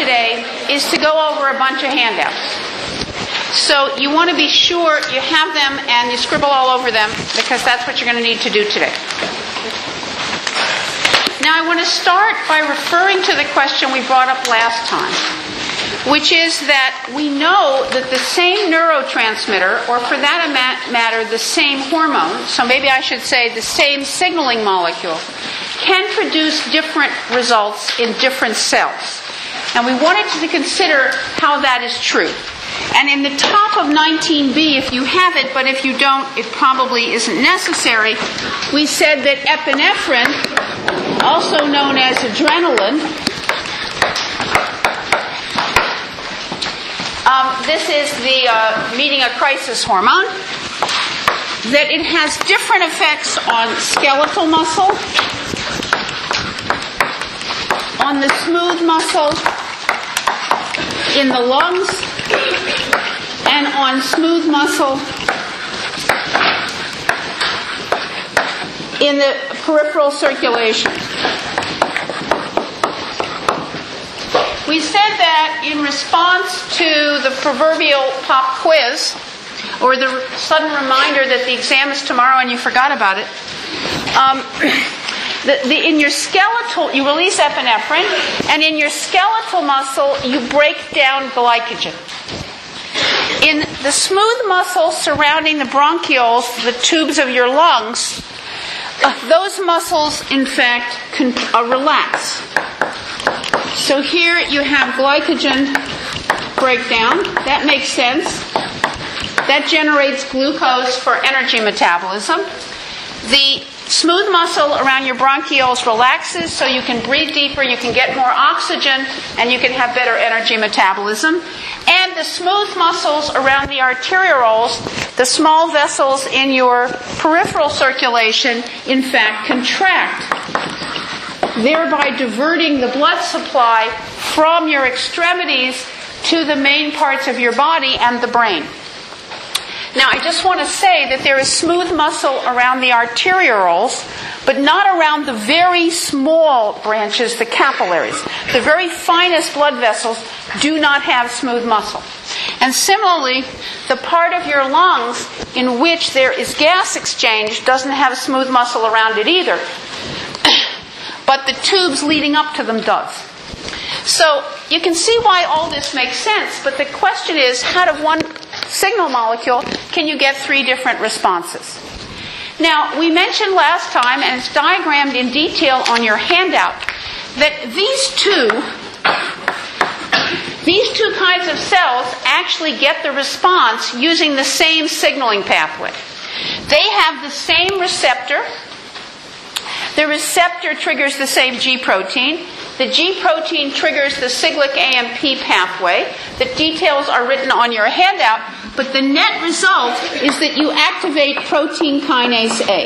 today is to go over a bunch of handouts. So you want to be sure you have them and you scribble all over them, because that's what you're going to need to do today. Now I want to start by referring to the question we brought up last time, which is that we know that the same neurotransmitter, or for that matter, the same hormone, so maybe I should say the same signaling molecule, can produce different results in different cells. And we wanted to consider how that is true. And in the top of 19b, if you have it, but if you don't, it probably isn't necessary, we said that epinephrine, also known as adrenaline, this is the meeting a crisis hormone, that it has different effects on skeletal muscle, on the smooth muscle, in the lungs, and on smooth muscle in the peripheral circulation. We said that in response to the proverbial pop quiz, or the sudden reminder that the exam is tomorrow and you forgot about it, in your skeletal, you release epinephrine, and in your skeletal muscle, you break down glycogen. In the smooth muscle surrounding the bronchioles, the tubes of your lungs, those muscles, in fact, relax. So here you have glycogen breakdown. That makes sense. That generates glucose for energy metabolism. The smooth muscle around your bronchioles relaxes, so you can breathe deeper, you can get more oxygen, and you can have better energy metabolism. And the smooth muscles around the arterioles, the small vessels in your peripheral circulation, in fact, contract, thereby diverting the blood supply from your extremities to the main parts of your body and the brain. Now, I just want to say that there is smooth muscle around the arterioles, but not around the very small branches, the capillaries. The very finest blood vessels do not have smooth muscle. And similarly, the part of your lungs in which there is gas exchange doesn't have smooth muscle around it either. But the tubes leading up to them does. So you can see why all this makes sense, but the question is, how does one signal molecule can you get three different responses? Now, we mentioned last time, and it's diagrammed in detail on your handout, that these two kinds of cells actually get the response using the same signaling pathway. They have the same receptor. The receptor triggers the same G protein. The G protein triggers the cyclic AMP pathway. The details are written on your handout, but the net result is that you activate protein kinase A.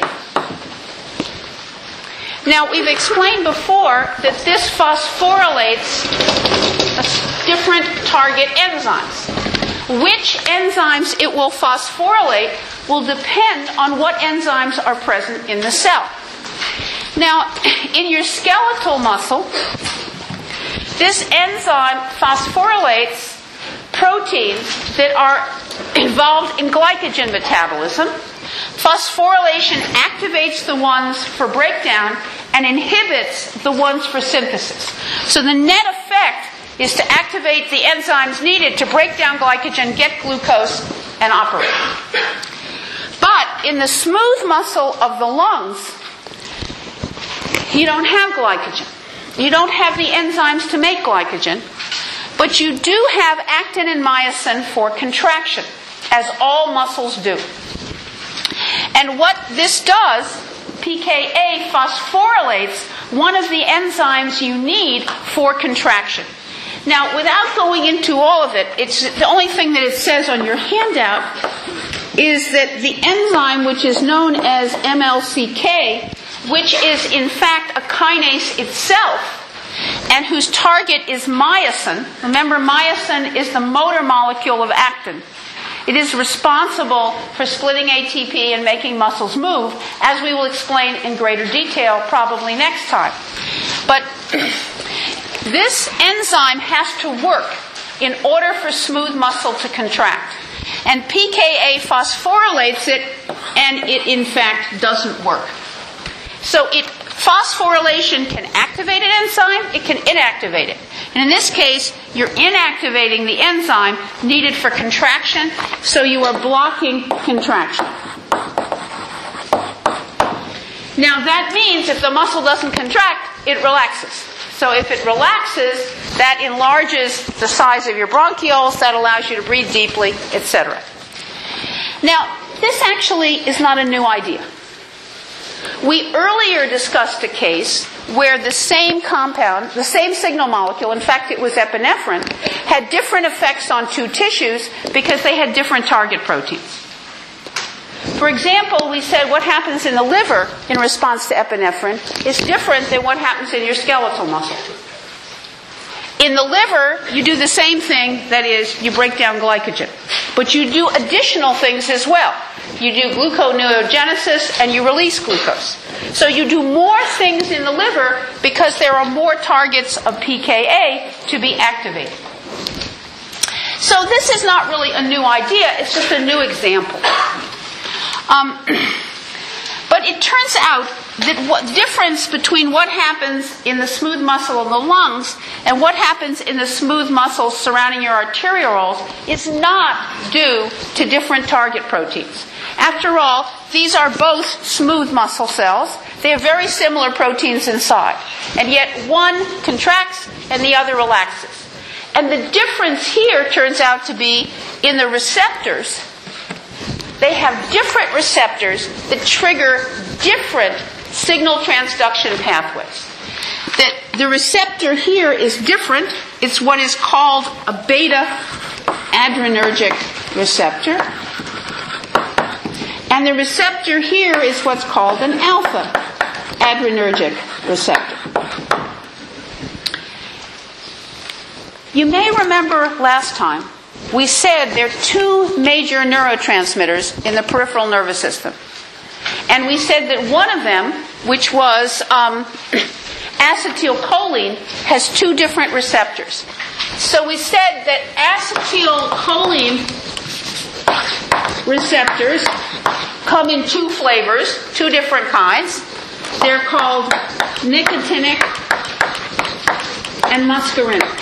Now, we've explained before that this phosphorylates different target enzymes. Which enzymes it will phosphorylate will depend on what enzymes are present in the cell. Now, in your skeletal muscle, this enzyme phosphorylates proteins that are involved in glycogen metabolism. Phosphorylation activates the ones for breakdown and inhibits the ones for synthesis. So the net effect is to activate the enzymes needed to break down glycogen, get glucose, and operate. But in the smooth muscle of the lungs, you don't have glycogen. You don't have the enzymes to make glycogen, but you do have actin and myosin for contraction, as all muscles do. And what this does, pKa phosphorylates one of the enzymes you need for contraction. Now, without going into all of it, it's the only thing that it says on your handout is that the enzyme, which is known as MLCK, which is in fact a kinase itself, and whose target is myosin. Remember, myosin is the motor molecule of actin. It is responsible for splitting ATP and making muscles move, as we will explain in greater detail probably next time. But This enzyme has to work in order for smooth muscle to contract. And pKa phosphorylates it, and it in fact doesn't work. So phosphorylation can activate an enzyme, it can inactivate it. And in this case, you're inactivating the enzyme needed for contraction, so you are blocking contraction. Now that means if the muscle doesn't contract, it relaxes. So if it relaxes, that enlarges the size of your bronchioles, that allows you to breathe deeply, etc. Now, this actually is not a new idea. We earlier discussed a case where the same compound, the same signal molecule, in fact it was epinephrine, had different effects on two tissues because they had different target proteins. For example, we said what happens in the liver in response to epinephrine is different than what happens in your skeletal muscle. In the liver, you do the same thing, that is, you break down glycogen. But you do additional things as well. You do gluconeogenesis and you release glucose. So you do more things in the liver because there are more targets of pKa to be activated. So this is not really a new idea, it's just a new example. But it turns out that what difference between what happens in the smooth muscle of the lungs and what happens in the smooth muscles surrounding your arterioles is not due to different target proteins. After all, these are both smooth muscle cells. They have very similar proteins inside. And yet one contracts and the other relaxes. And the difference here turns out to be in the receptors. They have different receptors that trigger different signal transduction pathways. That the receptor here is different. It's what is called a beta adrenergic receptor. And the receptor here is what's called an alpha adrenergic receptor. You may remember last time we said there are two major neurotransmitters in the peripheral nervous system. And we said that one of them, which was acetylcholine, has two different receptors. So we said that acetylcholine receptors come in two flavors, two different kinds. They're called nicotinic and muscarinic.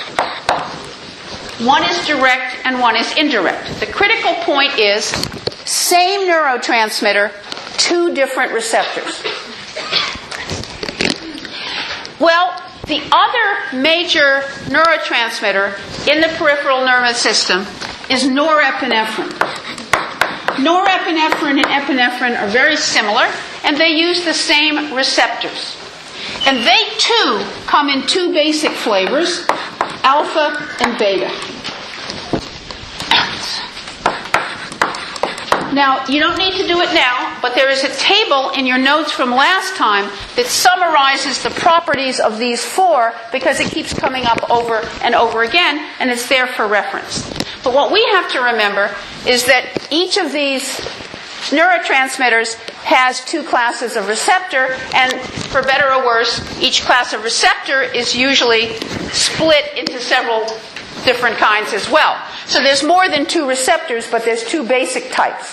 One is direct and one is indirect. The critical point is same neurotransmitter, two different receptors. Well, the other major neurotransmitter in the peripheral nervous system is norepinephrine. Norepinephrine and epinephrine are very similar, and they use the same receptors. And they too come in two basic flavors, alpha and beta. Now, you don't need to do it now, but there is a table in your notes from last time that summarizes the properties of these four because it keeps coming up over and over again, and it's there for reference. But what we have to remember is that each of these neurotransmitters has two classes of receptor, and for better or worse, each class of receptor is usually split into several different kinds as well. So there's more than two receptors, but there's two basic types.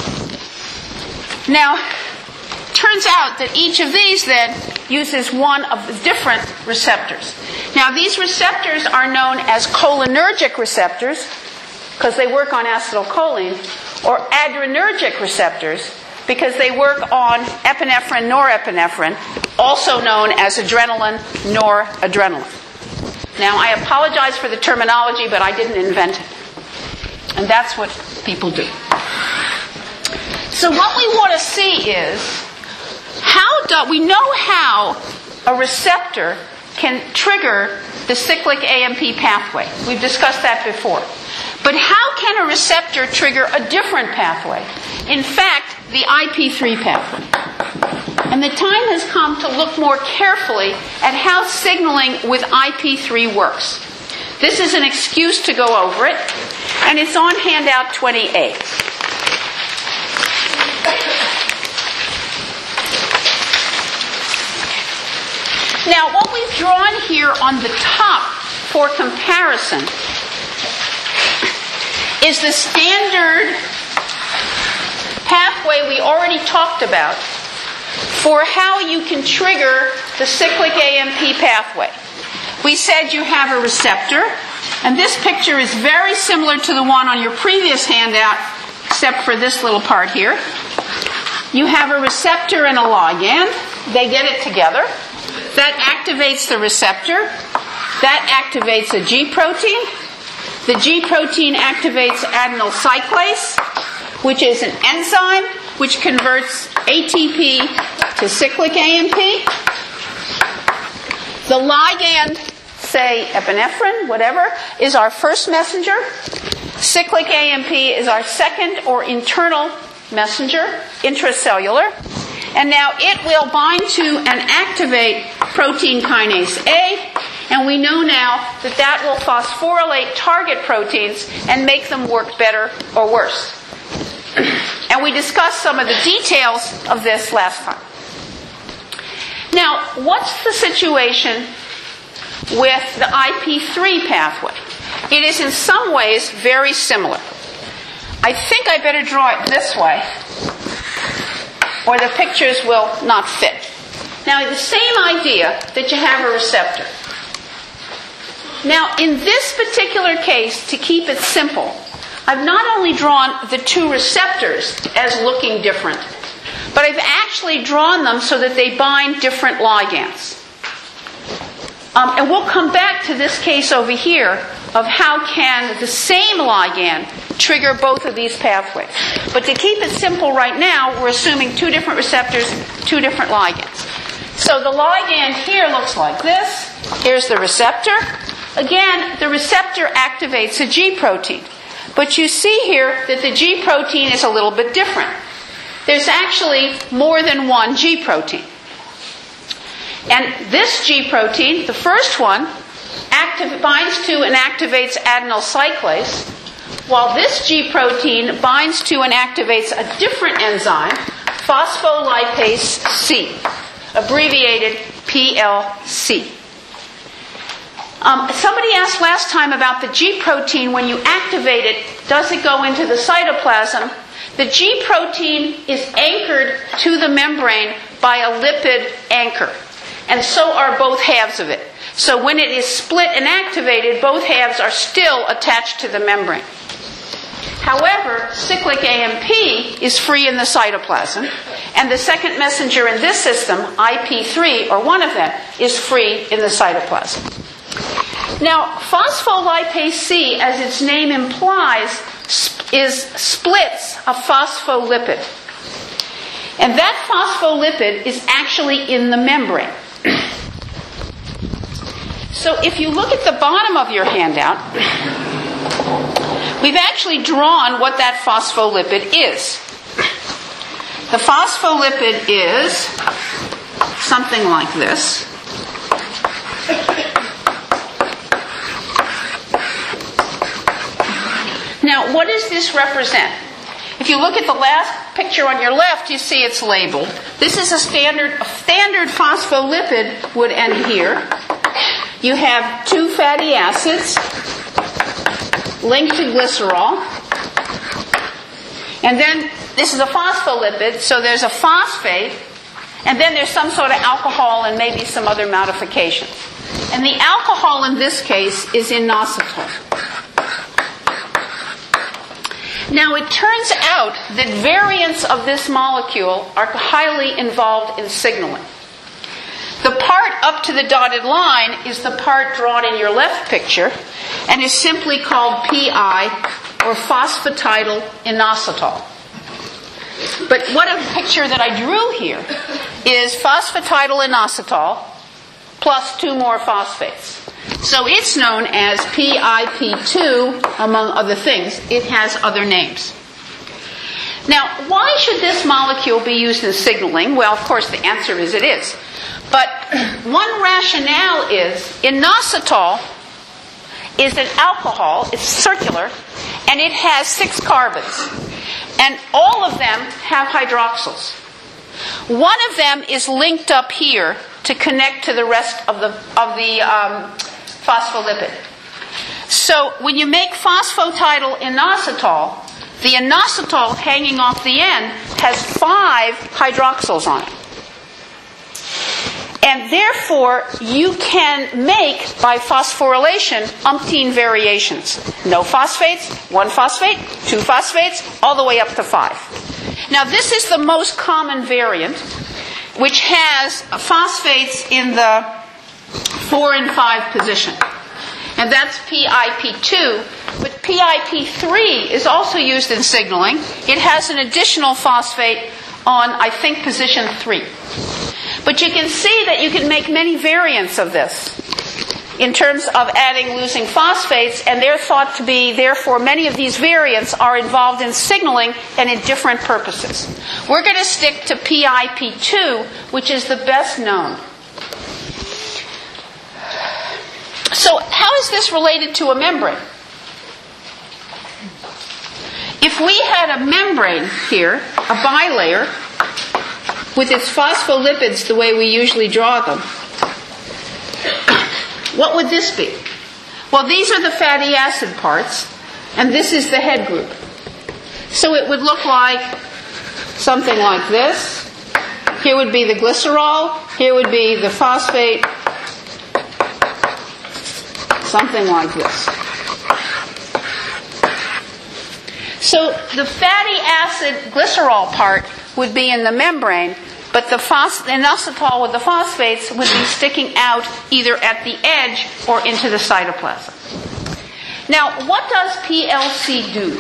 Now, turns out that each of these then uses one of the different receptors. Now, these receptors are known as cholinergic receptors because they work on acetylcholine, or adrenergic receptors because they work on epinephrine, norepinephrine, also known as adrenaline, noradrenaline. Now, I apologize for the terminology, but I didn't invent it. And that's what people do. So what we want to see is, we know how a receptor can trigger the cyclic AMP pathway. We've discussed that before. But how can a receptor trigger a different pathway? In fact, the IP3 pathway. And the time has come to look more carefully at how signaling with IP3 works. This is an excuse to go over it, and it's on handout 20A. Now, what we've drawn here on the top for comparison is the standard pathway we already talked about for how you can trigger the cyclic AMP pathway. We said you have a receptor, and this picture is very similar to the one on your previous handout, except for this little part here. You have a receptor and a ligand. They get it together. That activates the receptor. That activates a G protein. The G protein activates adenyl cyclase, which is an enzyme which converts ATP to cyclic AMP. The ligand, say epinephrine, whatever, is our first messenger. Cyclic AMP is our second or internal messenger, intracellular. And now it will bind to and activate protein kinase A, and we know now that that will phosphorylate target proteins and make them work better or worse. And we discussed some of the details of this last time. Now, what's the situation with the IP3 pathway? It is in some ways very similar. I think I better draw it this way, or the pictures will not fit. Now, the same idea that you have a receptor. Now, in this particular case, to keep it simple, I've not only drawn the two receptors as looking different, but I've actually drawn them so that they bind different ligands. And we'll come back to this case over here of how can the same ligand trigger both of these pathways. But to keep it simple right now, we're assuming two different receptors, two different ligands. So the ligand here looks like this. Here's the receptor. Again, the receptor activates a G protein. But you see here that the G protein is a little bit different. There's actually more than one G protein. And this G protein, the first one, binds to and activates adenyl cyclase, while this G protein binds to and activates a different enzyme, phospholipase C, abbreviated PLC. Somebody asked last time about the G protein. When you activate it, does it go into the cytoplasm? The G protein is anchored to the membrane by a lipid anchor, and so are both halves of it. So when it is split and activated, both halves are still attached to the membrane. However, cyclic AMP is free in the cytoplasm, and the second messenger in this system, IP3, or one of them, is free in the cytoplasm. Now, phospholipase C, as its name implies, splits a phospholipid. And that phospholipid is actually in the membrane. So if you look at the bottom of your handout, we've actually drawn what that phospholipid is. The phospholipid is something like this. Now, what does this represent? If you look at the last picture on your left, you see it's labeled. This is a standard phospholipid would end here. You have two fatty acids linked to glycerol. And then this is a phospholipid, so there's a phosphate, and then there's some sort of alcohol and maybe some other modifications. And the alcohol in this case is inositol. Now, it turns out that variants of this molecule are highly involved in signaling. The part up to the dotted line is the part drawn in your left picture and is simply called PI, or phosphatidyl inositol. But what a picture that I drew here is phosphatidyl inositol plus two more phosphates. So it's known as PIP2, among other things. It has other names. Now, why should this molecule be used in signaling? Well, of course, the answer is it is. But one rationale is inositol is an alcohol, it's circular, and it has 6 carbons. And all of them have hydroxyls. One of them is linked up here to connect to the rest of the phospholipid. So when you make phosphatidylinositol, the inositol hanging off the end has 5 hydroxyls on it. And therefore, you can make, by phosphorylation, umpteen variations. No phosphates, 1 phosphate, 2 phosphates, all the way up to 5. Now, this is the most common variant, which has phosphates in the 4 and 5 position. And that's PIP2. But PIP3 is also used in signaling. It has an additional phosphate on, I think, position 3. But you can see that you can make many variants of this in terms of adding, losing phosphates, and they're thought to be, therefore, many of these variants are involved in signaling and in different purposes. We're going to stick to PIP2, which is the best known. So how is this related to a membrane? If we had a membrane here, a bilayer, with its phospholipids the way we usually draw them, what would this be? Well, these are the fatty acid parts, and this is the head group. So it would look like something like this. Here would be the glycerol, here would be the phosphate, something like this. So the fatty acid glycerol part would be in the membrane, but the inositol with the phosphates would be sticking out either at the edge or into the cytoplasm. Now, what does PLC do?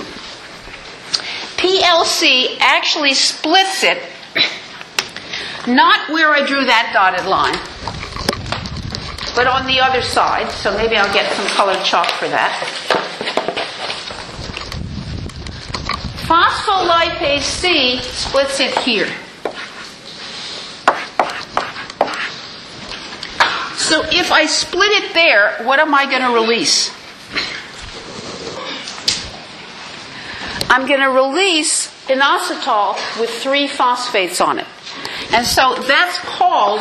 PLC actually splits it, not where I drew that dotted line, but on the other side, so maybe I'll get some colored chalk for that. Phospholipase C splits it here. So if I split it there, what am I going to release? I'm going to release inositol with 3 phosphates on it. And so that's called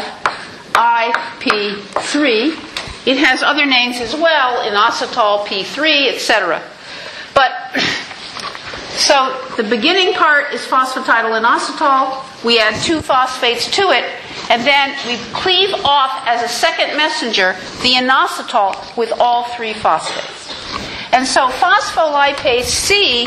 IP3. It has other names as well, inositol, P3, etc. But so the beginning part is phosphatidylinositol. We add 2 phosphates to it, and then we cleave off as a second messenger the inositol with all 3 phosphates. And so phospholipase C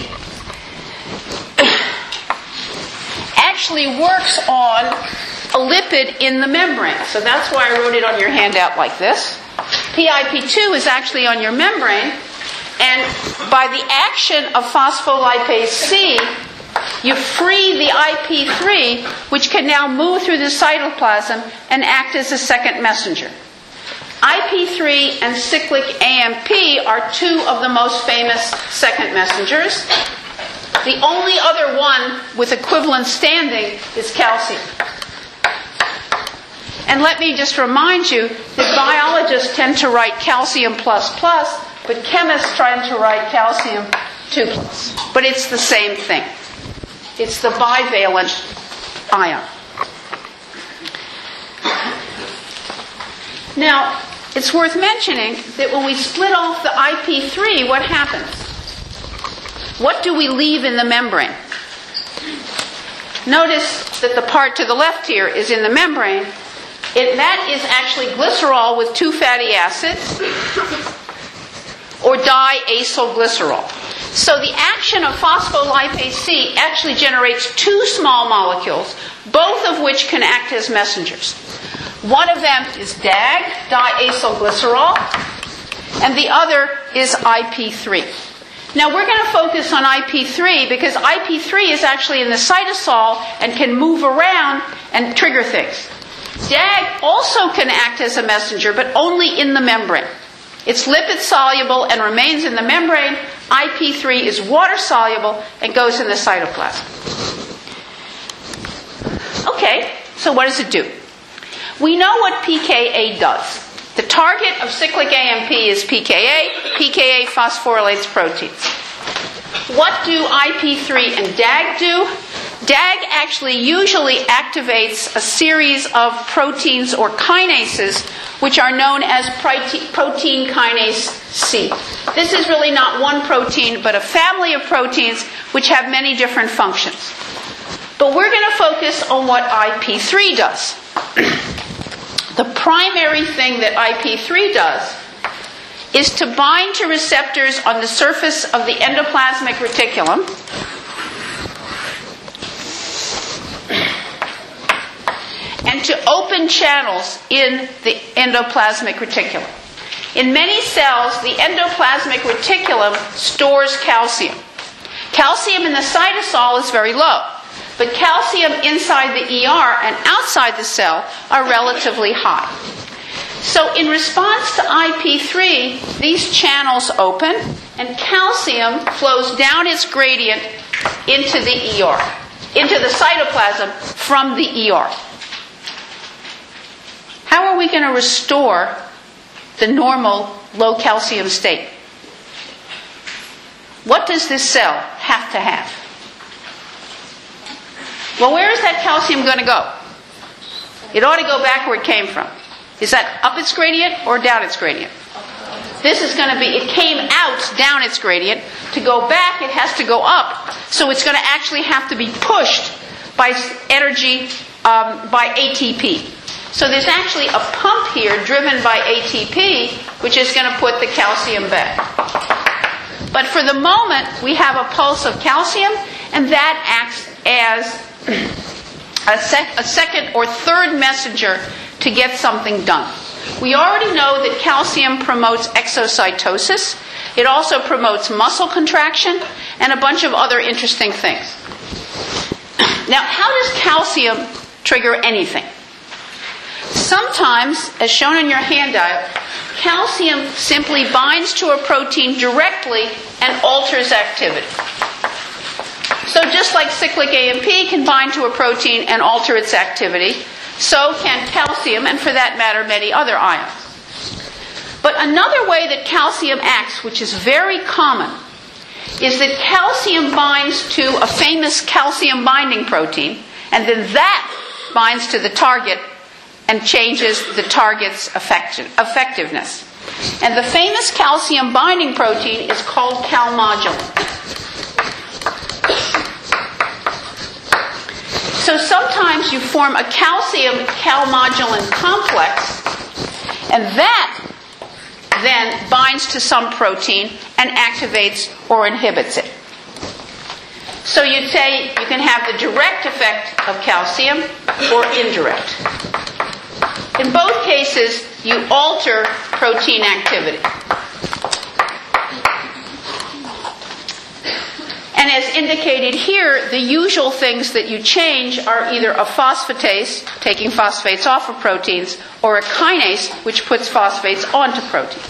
actually works on a lipid in the membrane. So that's why I wrote it on your handout like this. PIP2 is actually on your membrane, and by the action of phospholipase C, you free the IP3, which can now move through the cytoplasm and act as a second messenger. IP3 and cyclic AMP are 2 of the most famous second messengers. The only other one with equivalent standing is calcium. And let me just remind you that biologists tend to write calcium ++, but chemists try to write calcium 2+. But it's the same thing. It's the bivalent ion. Now, it's worth mentioning that when we split off the IP3, what happens? What do we leave in the membrane? Notice that the part to the left here is in the membrane. That is actually glycerol with 2 fatty acids, or diacylglycerol. So the action of phospholipase C actually generates 2 small molecules, both of which can act as messengers. One of them is DAG, diacylglycerol, and the other is IP3. Now we're going to focus on IP3 because IP3 is actually in the cytosol and can move around and trigger things. DAG also can act as a messenger, but only in the membrane. It's lipid soluble and remains in the membrane. IP3 is water soluble and goes in the cytoplasm. Okay, so what does it do? We know what pKa does. The target of cyclic AMP is pKa. pKa phosphorylates proteins. What do IP3 and DAG do? DAG actually usually activates a series of proteins or kinases which are known as protein kinase C. This is really not one protein, but a family of proteins which have many different functions. But we're going to focus on what IP3 does. The primary thing that IP3 does is to bind to receptors on the surface of the endoplasmic reticulum and to open channels in the endoplasmic reticulum. In many cells, the endoplasmic reticulum stores calcium. Calcium in the cytosol is very low, but calcium inside the ER and outside the cell are relatively high. So in response to IP3, these channels open and calcium flows down its gradient into the ER, into the cytoplasm from the ER. How are we going to restore the normal low calcium state? What does this cell have to have? Well, where is that calcium going to go? It ought to go back where it came from. Is that up its gradient or down its gradient? This is going to be, it came out down its gradient. To go back, it has to go up. So it's going to actually have to be pushed by energy, by ATP. So there's actually a pump here driven by ATP, which is going to put the calcium back. But for the moment, we have a pulse of calcium, and that acts as a second or third messenger to get something done. We already know that calcium promotes exocytosis. It also promotes muscle contraction and a bunch of other interesting things. Now, how does calcium trigger anything? Sometimes, as shown in your handout, calcium simply binds to a protein directly and alters activity. So just like cyclic AMP can bind to a protein and alter its activity, so can calcium, and for that matter, many other ions. But another way that calcium acts, which is very common, is that calcium binds to a famous calcium binding protein, and then that binds to the target and changes the target's effectiveness. And the famous calcium binding protein is called calmodulin. So sometimes you form a calcium-calmodulin complex, and that then binds to some protein and activates or inhibits it. So you'd say you can have the direct effect of calcium or indirect. In both cases, you alter protein activity. And as indicated here, the usual things that you change are either a phosphatase, taking phosphates off of proteins, or a kinase, which puts phosphates onto proteins.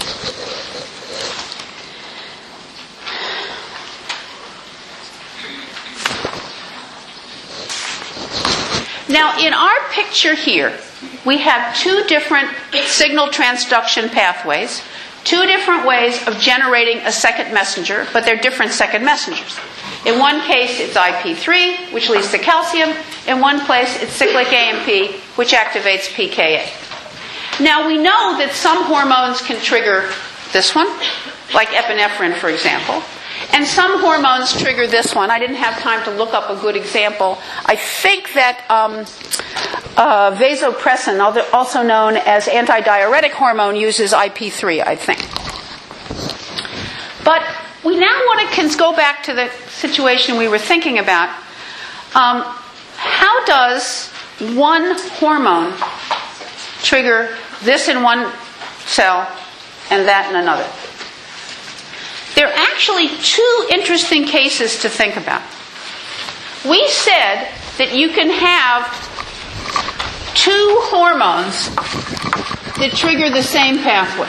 Now, in our picture here, we have two different signal transduction pathways, two different ways of generating a second messenger, but they're different second messengers. In one case, it's IP3, which leads to calcium. In one place, it's cyclic AMP, which activates pKa. Now, we know that some hormones can trigger this one, like epinephrine, for example. And some hormones trigger this one. I didn't have time to look up a good example. I think that vasopressin, also known as antidiuretic hormone, uses IP3, I think. But we now want to go back to the situation we were thinking about. How does one hormone trigger this in one cell and that in another? There are actually two interesting cases to think about. We said that you can have two hormones that trigger the same pathway.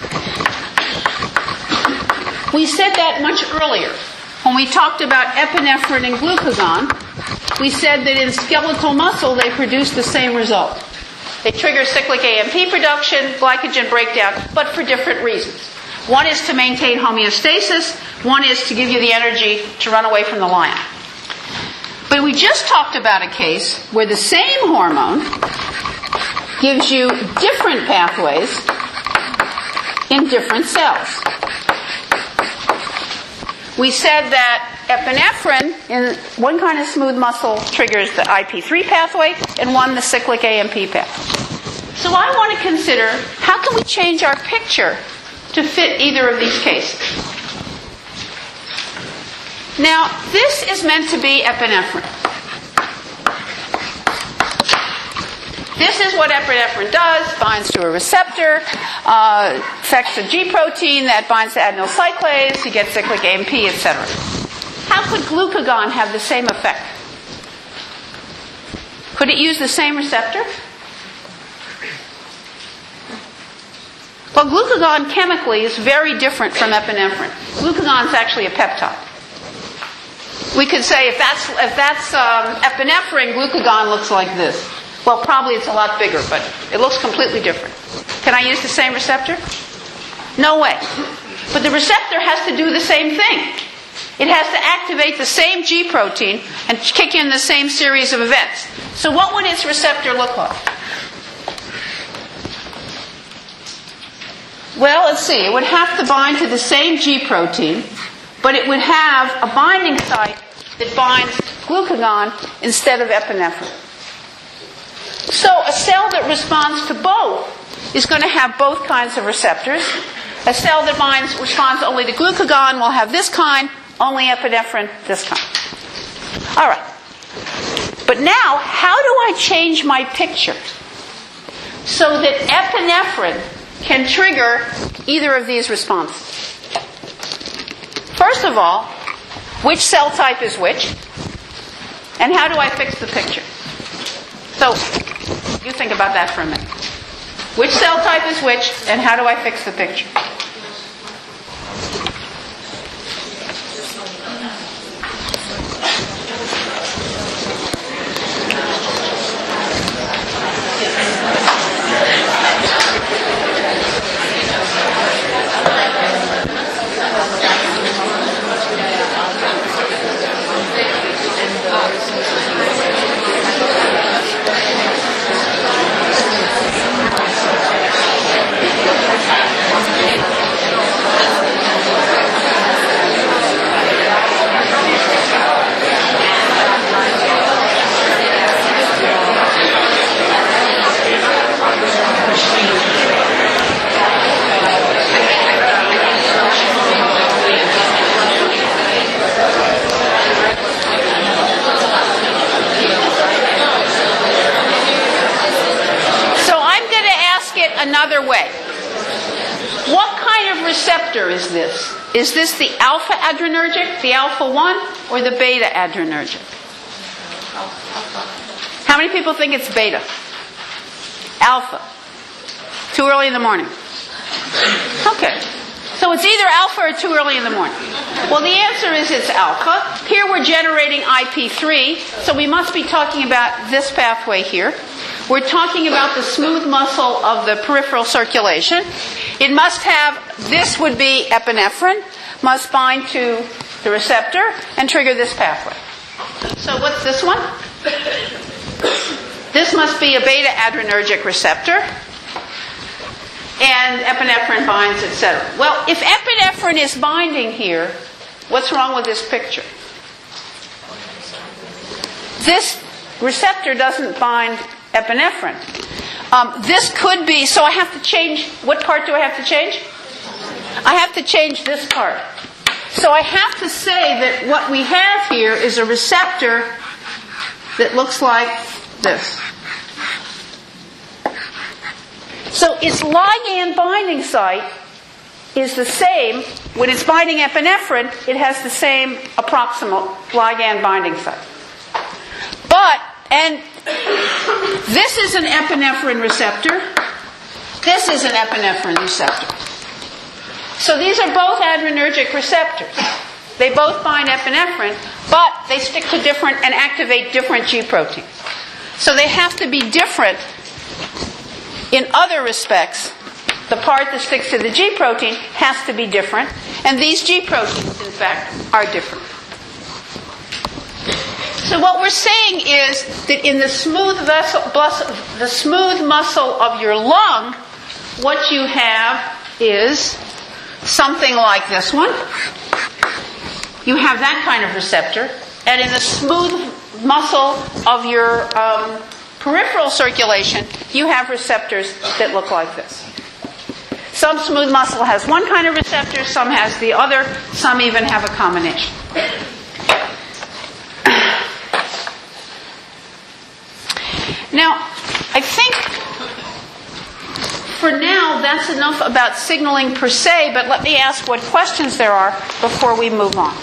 We said that much earlier. When we talked about epinephrine and glucagon, we said that in skeletal muscle they produce the same result. They trigger cyclic AMP production, glycogen breakdown, but for different reasons. One is to maintain homeostasis, one is to give you the energy to run away from the lion. But we just talked about a case where the same hormone gives you different pathways in different cells. We said that epinephrine in one kind of smooth muscle triggers the IP3 pathway and one the cyclic AMP pathway. So I want to consider how can we change our picture to fit either of these cases. Now, this is meant to be epinephrine. This is what epinephrine does, binds to a receptor, affects the G protein that binds to adenyl cyclase, you get cyclic AMP, etc. How could glucagon have the same effect? Could it use the same receptor? Well, glucagon chemically is very different from epinephrine. Glucagon is actually a peptide. We could say if that's epinephrine, glucagon looks like this. Well, probably it's a lot bigger, but it looks completely different. Can I use the same receptor? No way. But the receptor has to do the same thing. It has to activate the same G protein and kick in the same series of events. So what would its receptor look like? Well, let's see. It would have to bind to the same G protein, but it would have a binding site that binds glucagon instead of epinephrine. So a cell that responds to both is going to have both kinds of receptors. A cell that responds only to glucagon will have this kind, only epinephrine, this kind. All right. But now, how do I change my picture so that epinephrine can trigger either of these responses? First of all, which cell type is which? And how do I fix the picture? So, you think about that for a minute. Which cell type is which, and how do I fix the picture? Another way. What kind of receptor is this? Is this the alpha adrenergic, the alpha 1, or the beta adrenergic? How many people think it's beta? Alpha. Too early in the morning. Okay. So it's either alpha or too early in the morning. Well, the answer is it's alpha. Here we're generating IP3, so we must be talking about this pathway here. We're talking about the smooth muscle of the peripheral circulation. It must have, this would be epinephrine, must bind to the receptor and trigger this pathway. So what's this one? This must be a beta adrenergic receptor. And epinephrine binds, etc. Well, if epinephrine is binding here, what's wrong with this picture? This receptor doesn't bind epinephrine. This could be, so I have to change, what part do I have to change? I have to change this part. So I have to say that what we have here is a receptor that looks like this. So its ligand binding site is the same. When it's binding epinephrine, it has the same approximate ligand binding site. But, and this is an epinephrine receptor. This is an epinephrine receptor. So these are both adrenergic receptors. They both bind epinephrine, but they stick to different and activate different G proteins. So they have to be different in other respects. The part that sticks to the G protein has to be different, and these G proteins, in fact, are different. So what we're saying is that in the smooth muscle of your lung, what you have is something like this one. You have that kind of receptor. And in the smooth muscle of your peripheral circulation, you have receptors that look like this. Some smooth muscle has one kind of receptor, some has the other, some even have a combination. Now, I think for now that's enough about signaling per se, but let me ask what questions there are before we move on.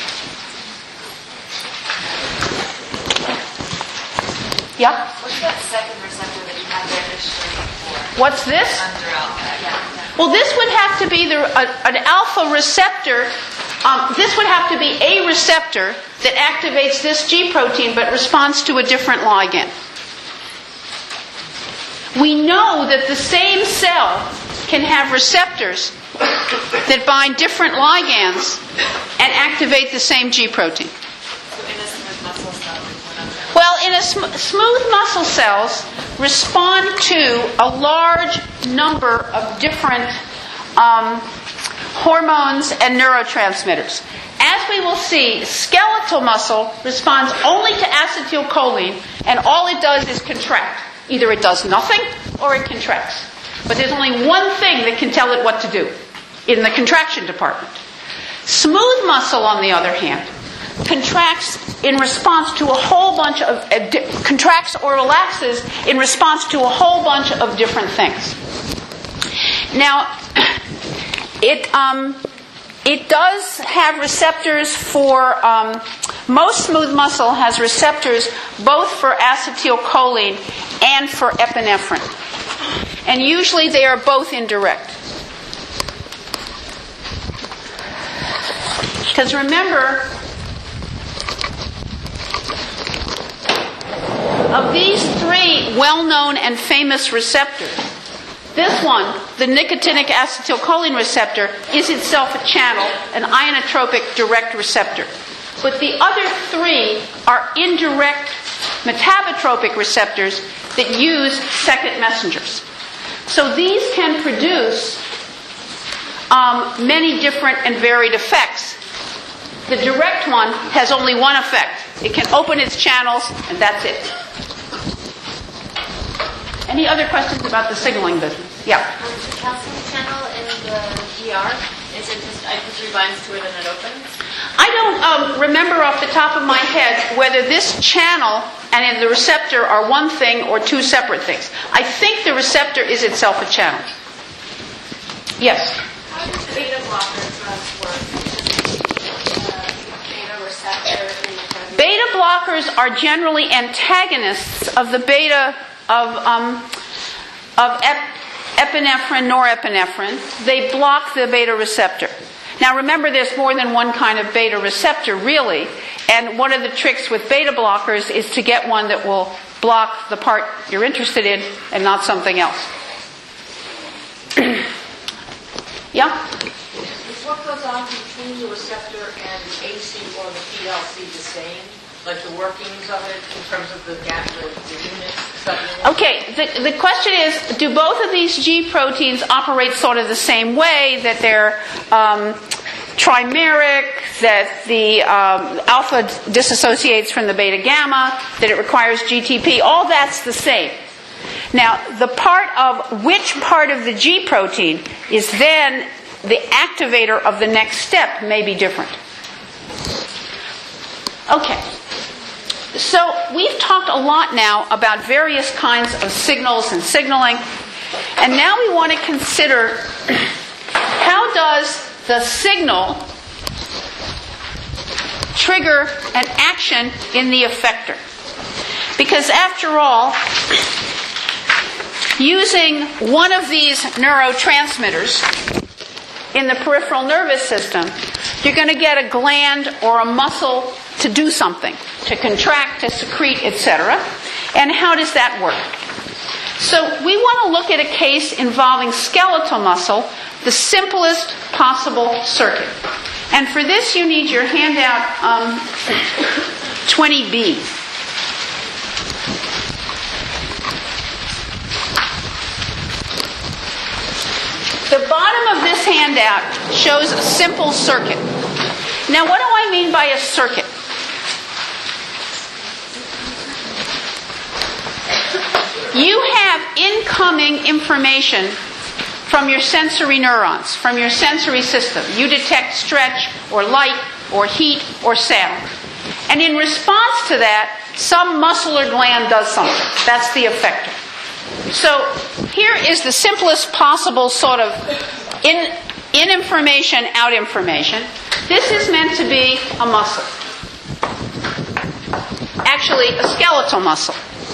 Yeah? What's that second receptor that you had there before? What's this? Under alpha, yeah. Well, this would have to be an alpha receptor. This would have to be a receptor that activates this G protein but responds to a different ligand. We know that the same cell can have receptors that bind different ligands and activate the same G protein. So in a smooth muscle cell, well, in a smooth muscle cells respond to a large number of different hormones and neurotransmitters. As we will see, skeletal muscle responds only to acetylcholine, and all it does is contract. Either it does nothing or it contracts. But there's only one thing that can tell it what to do in the contraction department. Smooth muscle, on the other hand, contracts in response to a whole bunch of contracts or relaxes in response to a whole bunch of different things. Now, it does have receptors for most smooth muscle has receptors both for acetylcholine and for epinephrine, and usually they are both indirect. Because remember, of these three well-known and famous receptors, this one, the nicotinic acetylcholine receptor, is itself a channel, an ionotropic direct receptor. But the other three are indirect metabotropic receptors that use second messengers. So these can produce many different and varied effects. The direct one has only one effect. It can open its channels, and that's it. Any other questions about the signaling business? Yeah. The calcium channel in the ER, is it just IP3 binds to it and it opens? I don't remember off the top of my head whether this channel and the receptor are one thing or two separate things. I think the receptor is itself a channel. Yes? How does beta blocker drugs work? Beta receptor in the presence? Beta blockers are generally antagonists of the beta of epinephrine, norepinephrine. They block the beta receptor. Now remember, there's more than one kind of beta receptor, really, and one of the tricks with beta blockers is to get one that will block the part you're interested in and not something else. Yeah? Is what goes on between the receptor and the AC or the PLC the same? Like the workings of it in terms of the units? Okay, the question is, do both of these G proteins operate sort of the same way, that they're trimeric, that the alpha disassociates from the beta gamma, that it requires GTP? All that's the same. Now, the part of which part of the G protein is then the activator of the next step may be different. Okay. So we've talked a lot now about various kinds of signals and signaling, and now we want to consider how does the signal trigger an action in the effector? Because after all, using one of these neurotransmitters in the peripheral nervous system, you're going to get a gland or a muscle to do something, to contract, to secrete, etc. And how does that work? So we want to look at a case involving skeletal muscle, the simplest possible circuit. And for this you need your handout 20B. The bottom of this handout shows a simple circuit. Now, what do I mean by a circuit? You have incoming information from your sensory neurons, from your sensory system. You detect stretch or light or heat or sound. And in response to that, some muscle or gland does something. That's the effector. So here is the simplest possible sort of in information, out information. This is meant to be a muscle. Actually, a skeletal muscle.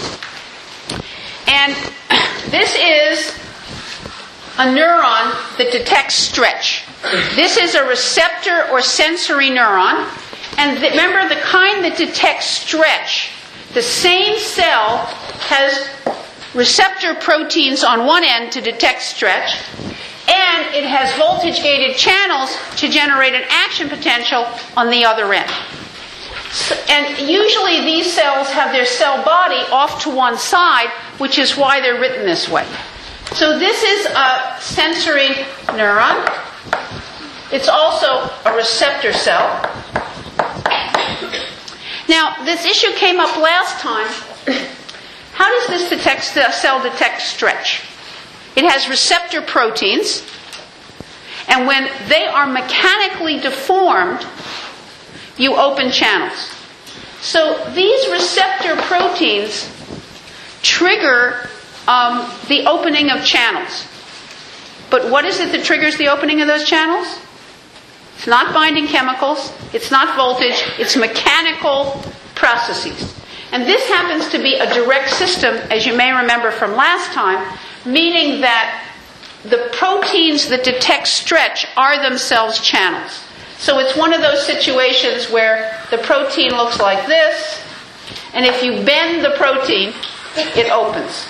And this is a neuron that detects stretch. This is a receptor or sensory neuron. And remember, the kind that detects stretch, the same cell has receptor proteins on one end to detect stretch, and it has voltage-gated channels to generate an action potential on the other end. And usually these cells have their cell body off to one side, which is why they're written this way. So this is a sensory neuron. It's also a receptor cell. Now, this issue came up last time. How does this cell detect stretch? It has receptor proteins, and when they are mechanically deformed, you open channels. So these receptor proteins trigger the opening of channels. But what is it that triggers the opening of those channels? It's not binding chemicals, it's not voltage, it's mechanical processes. And this happens to be a direct system, as you may remember from last time, meaning that the proteins that detect stretch are themselves channels. So it's one of those situations where the protein looks like this, and if you bend the protein, it opens.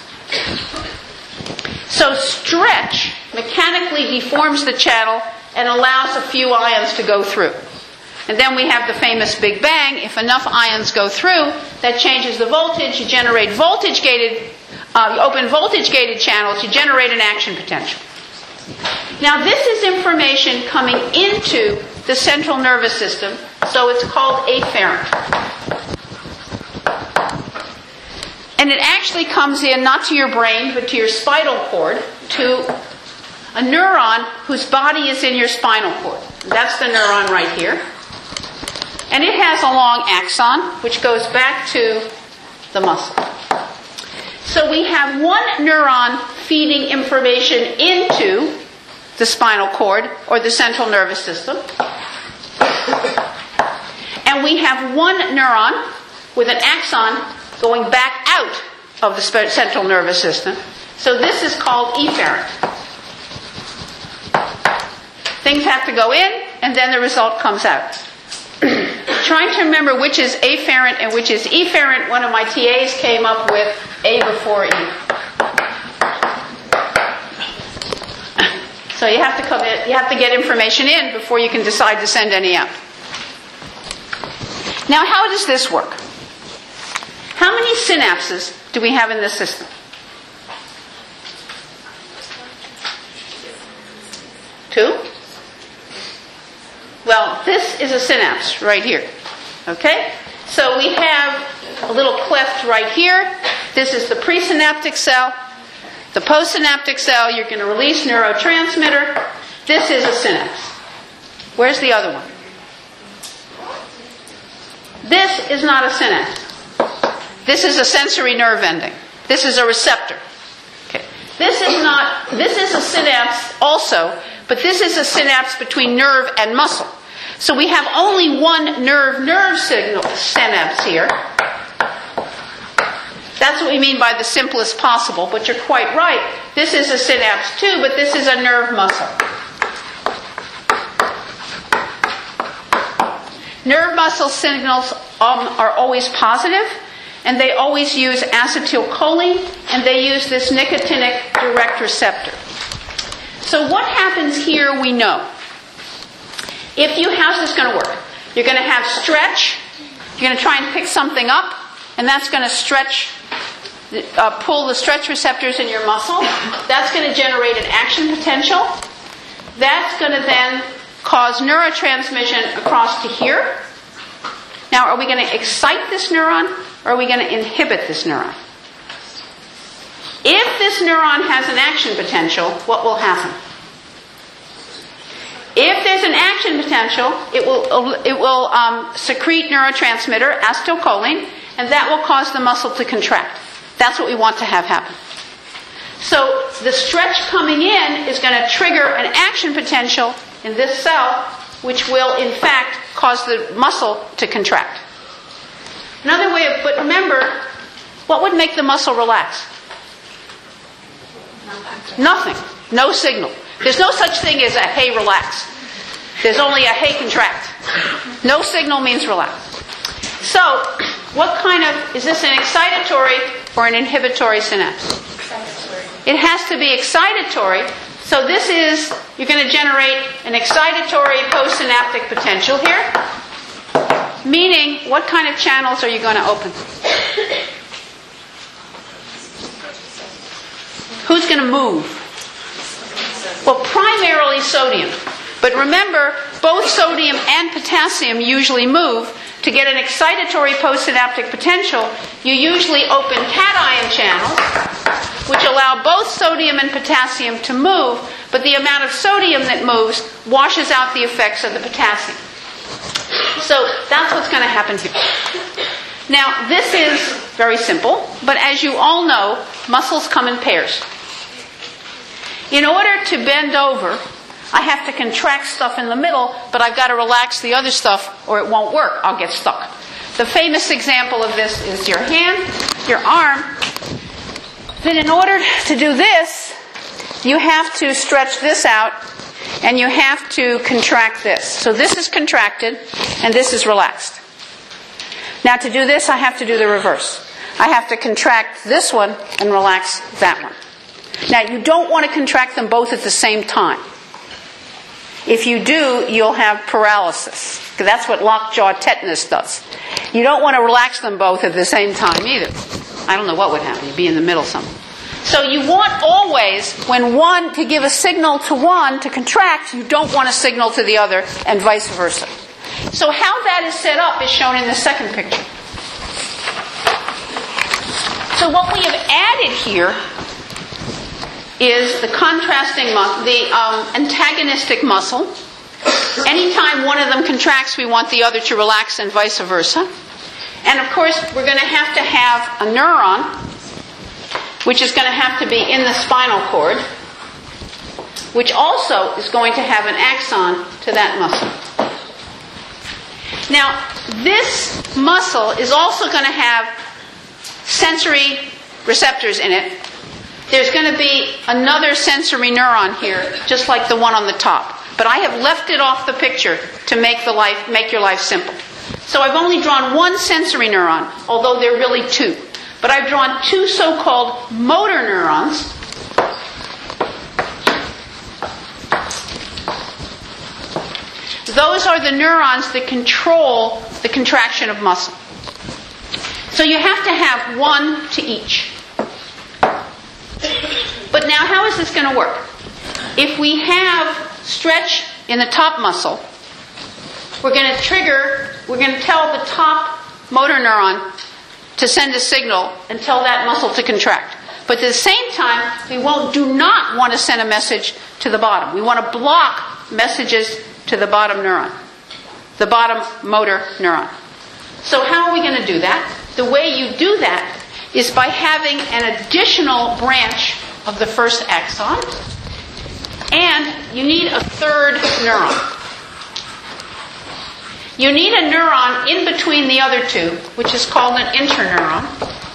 So stretch mechanically deforms the channel and allows a few ions to go through. And then we have the famous Big Bang. If enough ions go through, that changes the voltage. You generate voltage-gated, you open voltage-gated channels. You generate an action potential. Now, this is information coming into the central nervous system, so it's called afferent. And it actually comes in not to your brain, but to your spinal cord, to a neuron whose body is in your spinal cord. That's the neuron right here. And it has a long axon, which goes back to the muscle. So we have one neuron feeding information into the spinal cord or the central nervous system. And we have one neuron with an axon going back out of the central nervous system. So this is called efferent. Things have to go in, and then the result comes out. Trying to remember which is afferent and which is efferent, one of my TAs came up with A before E. So you have to come in, you have to get information in before you can decide to send any out. Now, how does this work? How many synapses do we have in this system? 2? Well, this is a synapse right here. Okay? So we have a little cleft right here. This is the presynaptic cell. The postsynaptic cell, you're going to release neurotransmitter. This is a synapse. Where's the other one? This is not a synapse. This is a sensory nerve ending. This is a receptor. Okay. This is a synapse also, but this is a synapse between nerve and muscle. So we have only one nerve signal synapse here. That's what we mean by the simplest possible, but you're quite right. This is a synapse too, but this is a nerve muscle. Nerve muscle signals are always positive, and they always use acetylcholine, and they use this nicotinic direct receptor. So what happens here we know. How's this going to work? You're going to have stretch, You're going to try and pick something up, and that's going to stretch, pull the stretch receptors in your muscle. That's going to generate an action potential. That's going to then cause neurotransmission across to here. Now, are we going to excite this neuron, or are we going to inhibit this neuron? If this neuron has an action potential, what will happen? If there's an action potential, it will secrete neurotransmitter, acetylcholine, and that will cause the muscle to contract. That's what we want to have happen. So the stretch coming in is going to trigger an action potential in this cell, which will in fact cause the muscle to contract. Another way of, but remember, what would make the muscle relax? Nothing. No signal. There's no such thing as a hey, relax. There's only a hey, contract. No signal means relax. So, what kind of, is this an excitatory or an inhibitory synapse? It has to be excitatory. So this is, you're going to generate an excitatory postsynaptic potential here. Meaning, what kind of channels are you going to open? Who's going to move? Well, primarily sodium. But remember, both sodium and potassium usually move. To get an excitatory postsynaptic potential, you usually open cation channels, which allow both sodium and potassium to move, but the amount of sodium that moves washes out the effects of the potassium. So that's what's going to happen here. Now, this is very simple, but as you all know, muscles come in pairs. In order to bend over, I have to contract stuff in the middle, but I've got to relax the other stuff or it won't work. I'll get stuck. The famous example of this is your hand, your arm. Then in order to do this, you have to stretch this out and you have to contract this. So this is contracted and this is relaxed. Now to do this, I have to do the reverse. I have to contract this one and relax that one. Now you don't want to contract them both at the same time. If you do, you'll have paralysis. Because that's what lockjaw tetanus does. You don't want to relax them both at the same time either. I don't know what would happen. You'd be in the middle somewhere. So you want always, when one, to give a signal to one to contract, you don't want a signal to the other, and vice versa. So how that is set up is shown in the second picture. So what we have added here is the contrasting muscle, the antagonistic muscle. Anytime one of them contracts, we want the other to relax and vice versa. And of course, we're going to have a neuron, which is going to have to be in the spinal cord, which also is going to have an axon to that muscle. Now, this muscle is also going to have sensory receptors in it. There's going to be another sensory neuron here, just like the one on the top. But I have left it off the picture to make your life simple. So I've only drawn one sensory neuron, although there are really two. But I've drawn two so-called motor neurons. Those are the neurons that control the contraction of muscle. So you have to have one to each. But now how is this going to work? If we have stretch in the top muscle, we're going to tell the top motor neuron to send a signal and tell that muscle to contract. But at the same time, we do not want to send a message to the bottom. We want to block messages to the bottom neuron, the bottom motor neuron. So how are we going to do that? The way you do that is by having an additional branch of the first axon, and you need a third neuron. You need a neuron in between the other two, which is called an interneuron.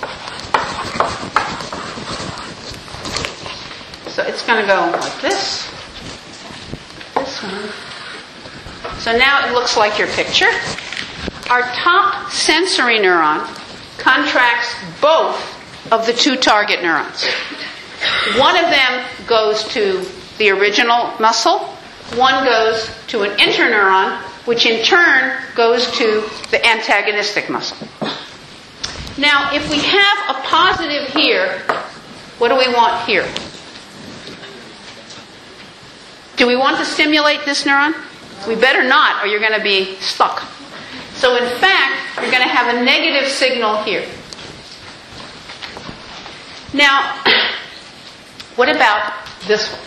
So it's going to go like this. This one. So now it looks like your picture. Our top sensory neuron contracts both of the two target neurons. One of them goes to the original muscle. One goes to an interneuron, which in turn goes to the antagonistic muscle. Now, if we have a positive here, what do we want here? Do we want to stimulate this neuron? We better not, or you're going to be stuck. So in fact, you're going to have a negative signal here. Now, what about this one?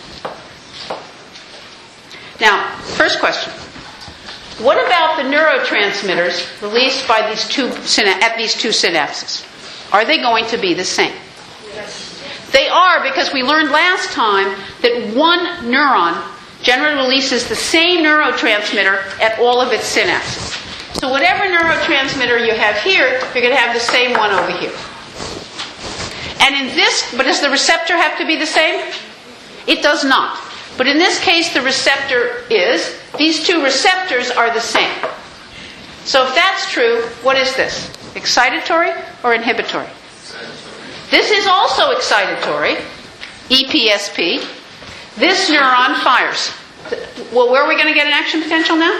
Now, first question. What about the neurotransmitters released by these two synapses? Are they going to be the same? Yes. They are, because we learned last time that one neuron generally releases the same neurotransmitter at all of its synapses. So whatever neurotransmitter you have here, you're going to have the same one over here. And in this, but does the receptor have to be the same? It does not. But in this case, the receptor is. These two receptors are the same. So if that's true, what is this? Excitatory or inhibitory? This is also excitatory, EPSP. This neuron fires. Well, where are we going to get an action potential now?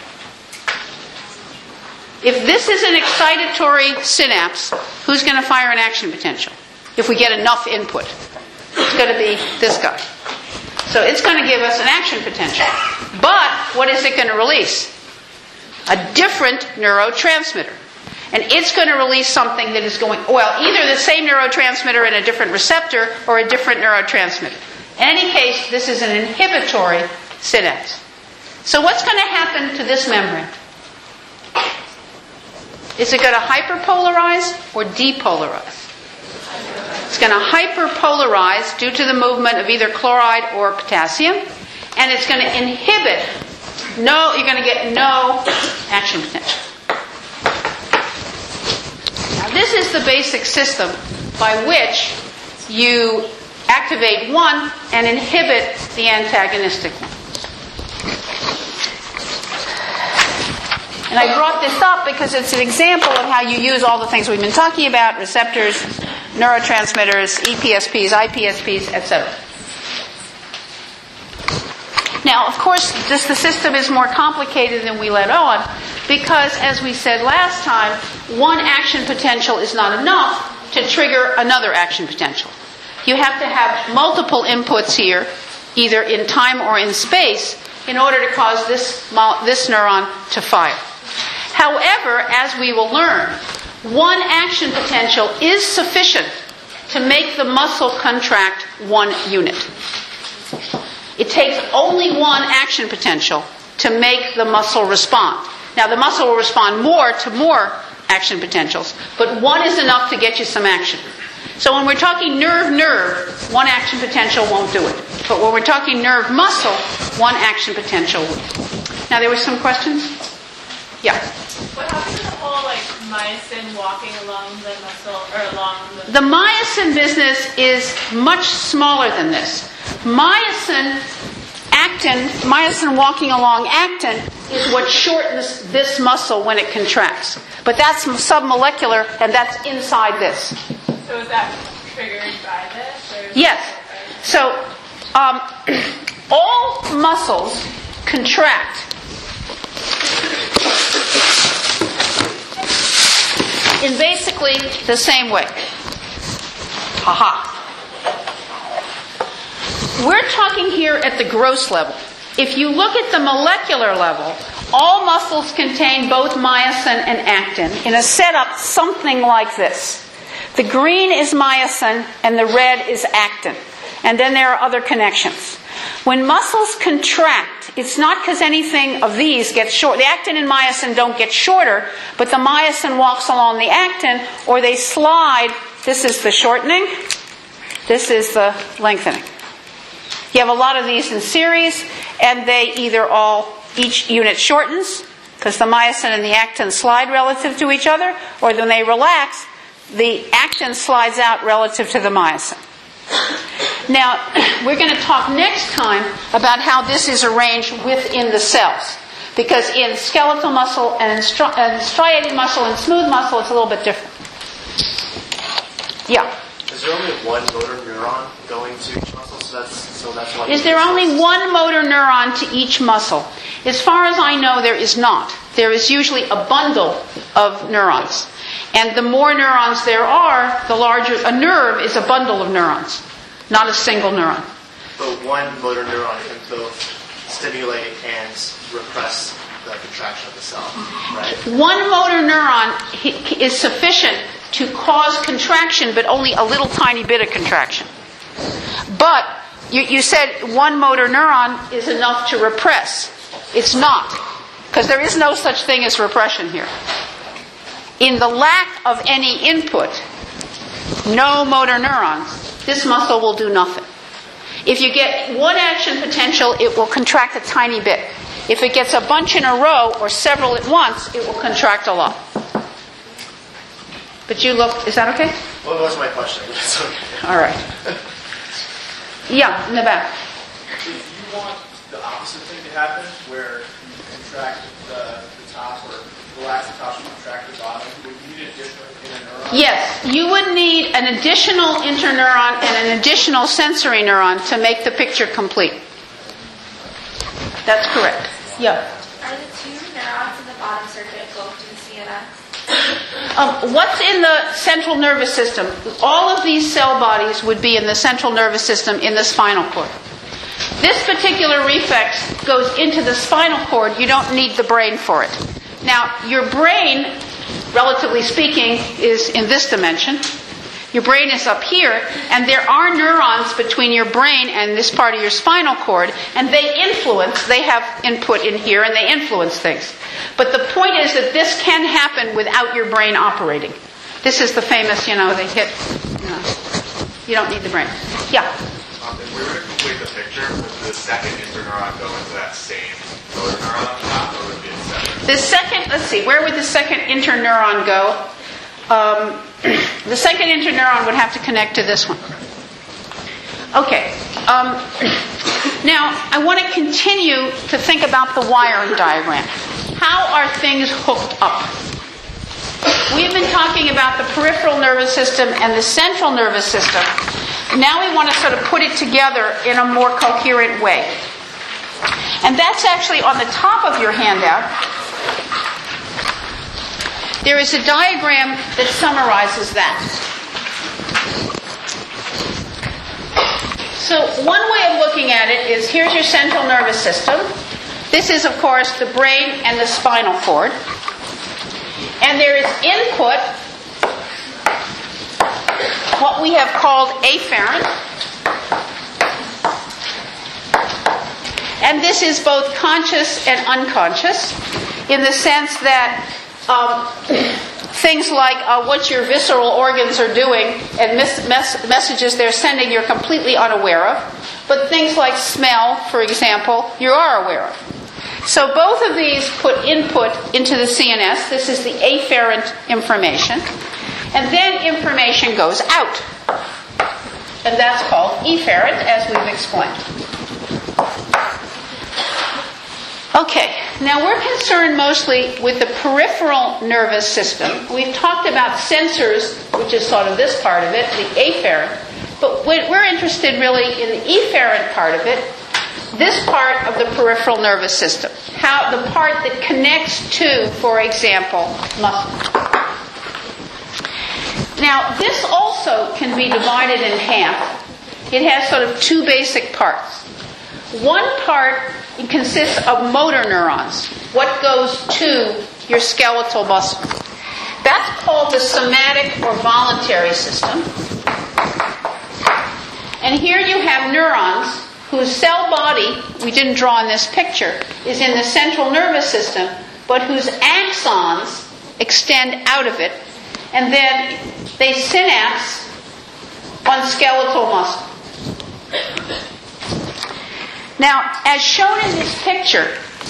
If this is an excitatory synapse, who's going to fire an action potential? If we get enough input. It's going to be this guy. So it's going to give us an action potential. But what is it going to release? A different neurotransmitter. And it's going to release something that is going, well, either the same neurotransmitter and a different receptor or a different neurotransmitter. In any case, this is an inhibitory synapse. So what's going to happen to this membrane? Is it going to hyperpolarize or depolarize? It's going to hyperpolarize due to the movement of either chloride or potassium, and it's going to inhibit. You're going to get no action potential. Now, this is the basic system by which you activate one and inhibit the antagonistic one. And I brought this up because it's an example of how you use all the things we've been talking about: receptors, neurotransmitters, EPSPs, IPSPs, etc. Now, of course, the system is more complicated than we let on because, as we said last time, one action potential is not enough to trigger another action potential. You have to have multiple inputs here, either in time or in space, in order to cause this neuron to fire. However, as we will learn, one action potential is sufficient to make the muscle contract one unit. It takes only one action potential to make the muscle respond. Now, the muscle will respond more to more action potentials, but one is enough to get you some action. So when we're talking nerve, one action potential won't do it. But when we're talking nerve-muscle, one action potential will. Now, there were some questions? Yeah. What happens to the whole myosin walking along the muscle or along the... The myosin business is much smaller than this. Myosin walking along actin is what shortens this muscle when it contracts. But that's submolecular, and that's inside this. So is that triggered by this? Or Yes. So all muscles contract in basically the same way. We're talking here at the gross level. If you look at the molecular level, all muscles contain both myosin and actin in a setup something like this. The green is myosin and the red is actin. And then there are other connections. When muscles contract, it's not because anything of these gets short. The actin and myosin don't get shorter, but the myosin walks along the actin, or they slide. This is the shortening. This is the lengthening. You have a lot of these in series, and they each unit shortens, because the myosin and the actin slide relative to each other, or when they relax, the actin slides out relative to the myosin. Now, we're going to talk next time about how this is arranged within the cells. Because in skeletal muscle and in striated muscle and smooth muscle, it's a little bit different. Yeah? Is there only one motor neuron going to each muscle? So that's why. Is there only one motor neuron to each muscle? As far as I know, there is not. There is usually a bundle of neurons. And the more neurons there are, the larger. A nerve is a bundle of neurons, not a single neuron. But one motor neuron can both stimulate and repress the contraction of the cell, right? One motor neuron is sufficient to cause contraction, but only a little tiny bit of contraction. But you said one motor neuron is enough to repress. It's not, because there is no such thing as repression here. In the lack of any input, no motor neurons, this muscle will do nothing. If you get one action potential, it will contract a tiny bit. If it gets a bunch in a row or several at once, it will contract a lot. But you look, is that okay? Well, that was my question. It's okay. All right. Yeah, in the back. If you want the opposite thing to happen, where you contract the top or relax the top and contract the bottom, would you need an additional interneuron? Yes, you would need an additional interneuron and an additional sensory neuron to make the picture complete. That's correct. Yeah. Are the two neurons in the bottom circuit both in CNS? What's in the central nervous system? All of these cell bodies would be in the central nervous system in the spinal cord. This particular reflex goes into the spinal cord. You don't need the brain for it. Now, your brain, relatively speaking, is in this dimension. Your brain is up here, and there are neurons between your brain and this part of your spinal cord, and they have input in here, and they influence things. But the point is that this can happen without your brain operating. This is the famous, they hit, you don't need the brain. Yeah? If we were to complete the picture, would the second interneuron go into that same motor neuron on top, or would it be separate? Where would the second interneuron go? The second interneuron would have to connect to this one. Okay. Now, I want to continue to think about the wiring diagram. How are things hooked up? We've been talking about the peripheral nervous system and the central nervous system. Now we want to sort of put it together in a more coherent way. And that's actually on the top of your handout. There is a diagram that summarizes that. So one way of looking at it is, here's your central nervous system. This is, of course, the brain and the spinal cord. And there is input, what we have called afferent. And this is both conscious and unconscious, in the sense that things like what your visceral organs are doing and messages they're sending you're completely unaware of. But things like smell, for example, you are aware of. So both of these put input into the CNS. This is the afferent information. And then information goes out. And that's called efferent, as we've explained. Okay, now we're concerned mostly with the peripheral nervous system. We've talked about sensors, which is sort of this part of it, the afferent. But we're interested really in the efferent part of it, this part of the peripheral nervous system. The part that connects to, for example, muscle. Now, this also can be divided in half. It has sort of two basic parts. One part consists of motor neurons, what goes to your skeletal muscle. That's called the somatic or voluntary system. And here you have neurons whose cell body, we didn't draw in this picture, is in the central nervous system, but whose axons extend out of it, and then they synapse on skeletal muscle. Now, as shown in this picture,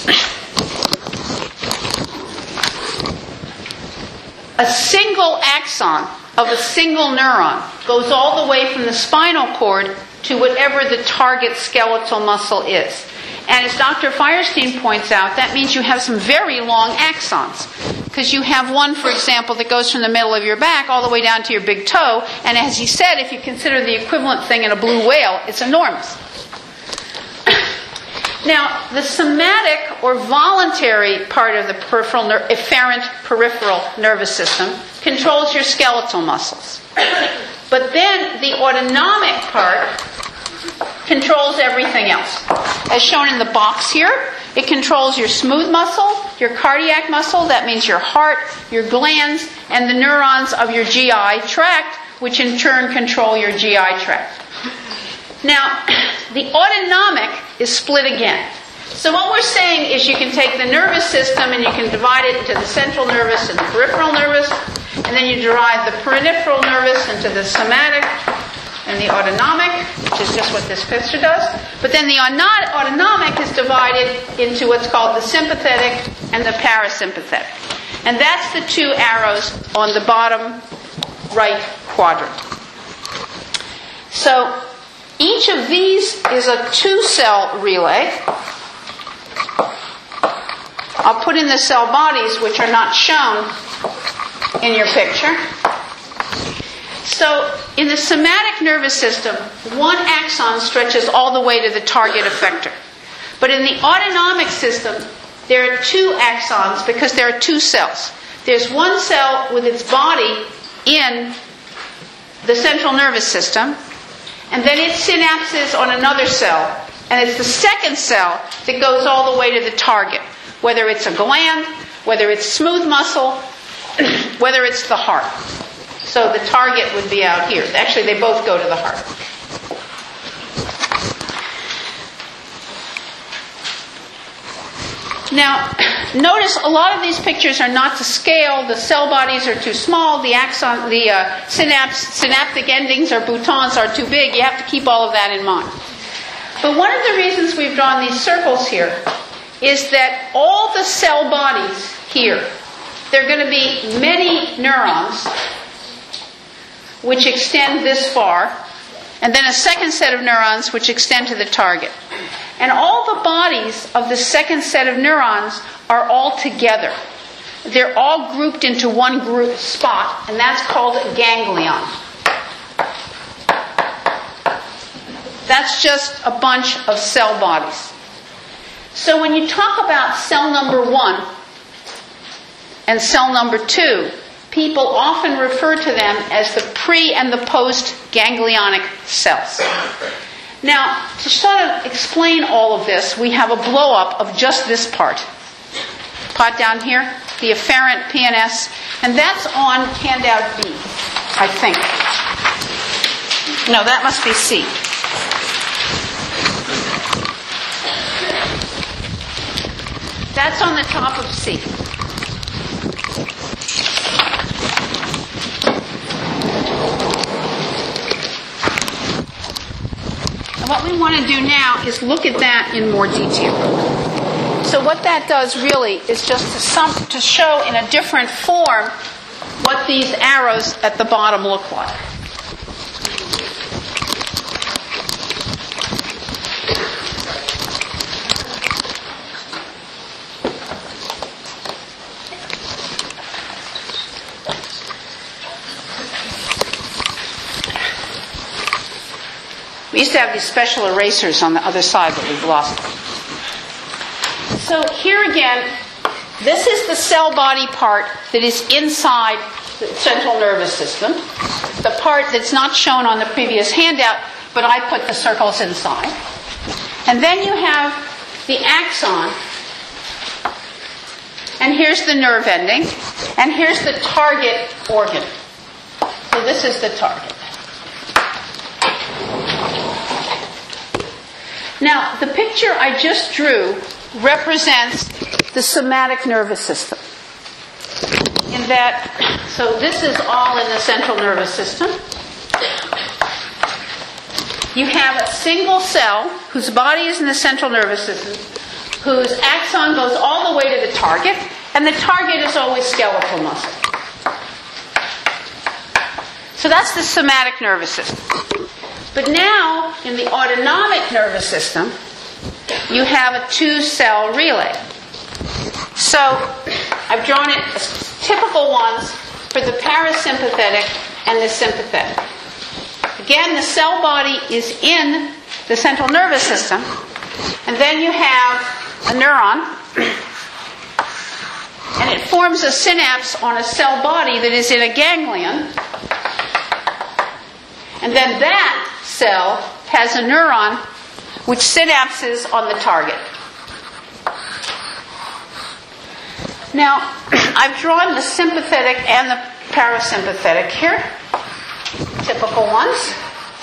a single axon of a single neuron goes all the way from the spinal cord to whatever the target skeletal muscle is. And as Dr. Firestein points out, that means you have some very long axons. Because you have one, for example, that goes from the middle of your back all the way down to your big toe. And as he said, if you consider the equivalent thing in a blue whale, it's enormous. Now, the somatic or voluntary part of the efferent peripheral nervous system controls your skeletal muscles. But then the autonomic part controls everything else. As shown in the box here, it controls your smooth muscle, your cardiac muscle, that means your heart, your glands, and the neurons of your GI tract, which in turn control your GI tract. Now, the autonomic is split again. So what we're saying is you can take the nervous system and you can divide it into the central nervous and the peripheral nervous, and then you derive the peripheral nervous into the somatic and the autonomic, which is just what this picture does. But then the autonomic is divided into what's called the sympathetic and the parasympathetic. And that's the two arrows on the bottom right quadrant. So each of these is a 2-cell relay. I'll put in the cell bodies, which are not shown in your picture. So in the somatic nervous system, one axon stretches all the way to the target effector. But in the autonomic system, there are 2 axons because there are 2 cells. There's one cell with its body in the central nervous system, and then it synapses on another cell, and it's the second cell that goes all the way to the target, whether it's a gland, whether it's smooth muscle, whether it's the heart. So the target would be out here. Actually, they both go to the heart. Now, notice a lot of these pictures are not to scale. The cell bodies are too small. The axon, synaptic endings or boutons are too big. You have to keep all of that in mind. But one of the reasons we've drawn these circles here is that all the cell bodies here, there are going to be many neurons which extend this far, and then a second set of neurons which extend to the target. And all the bodies of the second set of neurons are all together. They're all grouped into one group spot, and that's called a ganglion. That's just a bunch of cell bodies. So when you talk about cell number 1 and cell number 2, people often refer to them as the pre- and the post-ganglionic cells. Now, to sort of explain all of this, we have a blow-up of just this part. Part down here, the efferent PNS, and that's on handout B, I think. No, that must be C. That's on the top of C. And what we want to do now is look at that in more detail. So what that does really is just to show in a different form what these arrows at the bottom look like. We used to have these special erasers on the other side, but we've lost them. So here again, this is the cell body part that is inside the central nervous system. The part that's not shown on the previous handout, but I put the circles inside. And then you have the axon. And here's the nerve ending. And here's the target organ. So this is the target. Now, the picture I just drew represents the somatic nervous system. In that, so this is all in the central nervous system. You have a single cell whose body is in the central nervous system, whose axon goes all the way to the target, and the target is always skeletal muscle. So that's the somatic nervous system. But now, in the autonomic nervous system, you have a 2-cell relay. So, I've drawn it as typical ones for the parasympathetic and the sympathetic. Again, the cell body is in the central nervous system, And then you have a neuron, and it forms a synapse on a cell body that is in a ganglion. And then that cell has a neuron which synapses on the target. Now, I've drawn the sympathetic and the parasympathetic here. Typical ones.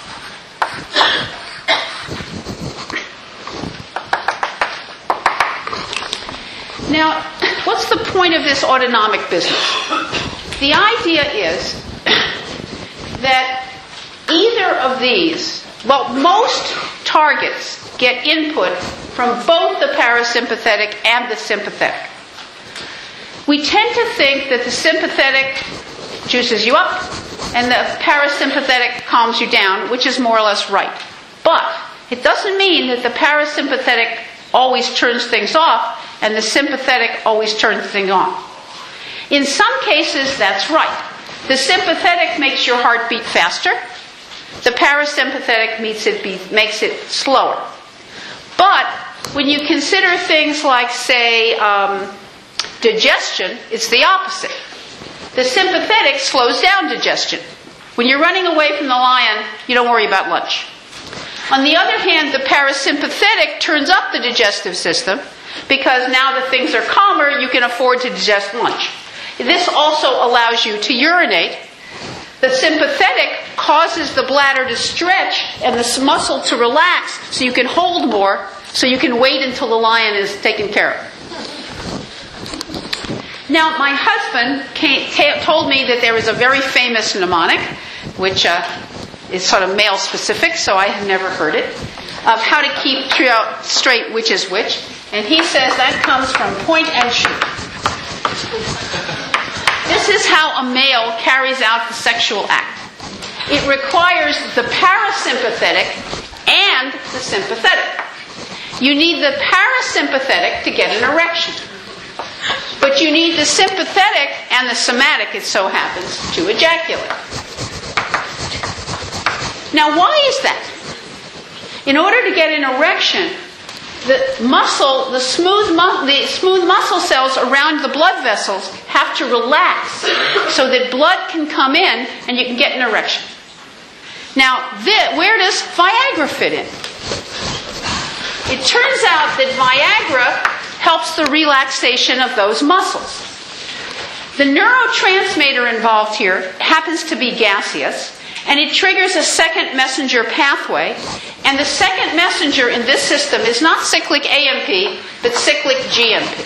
Now, what's the point of this autonomic business? The idea is that either of these, well, most targets get input from both the parasympathetic and the sympathetic. We tend to think that the sympathetic juices you up and the parasympathetic calms you down, which is more or less right. But it doesn't mean that the parasympathetic always turns things off and the sympathetic always turns things on. In some cases, that's right. The sympathetic makes your heart beat faster. The parasympathetic makes it slower. But when you consider things like, say, digestion, it's the opposite. The sympathetic slows down digestion. When you're running away from the lion, you don't worry about lunch. On the other hand, the parasympathetic turns up the digestive system because now that things are calmer, you can afford to digest lunch. This also allows you to urinate. The sympathetic causes the bladder to stretch and the muscle to relax so you can hold more, so you can wait until the lion is taken care of. Now, my husband told me that there is a very famous mnemonic, which is sort of male-specific, so I have never heard it, of how to keep straight which is which. And he says that comes from point and shoot. This is how a male carries out the sexual act. It requires the parasympathetic and the sympathetic. You need the parasympathetic to get an erection. But you need the sympathetic and the somatic, it so happens, to ejaculate. Now, why is that? In order to get an erection, the smooth muscle cells around the blood vessels have to relax so that blood can come in and you can get an erection. Now, where does Viagra fit in? It turns out that Viagra helps the relaxation of those muscles. The neurotransmitter involved here happens to be gaseous, and it triggers a second messenger pathway. And the second messenger in this system is not cyclic AMP, but cyclic GMP.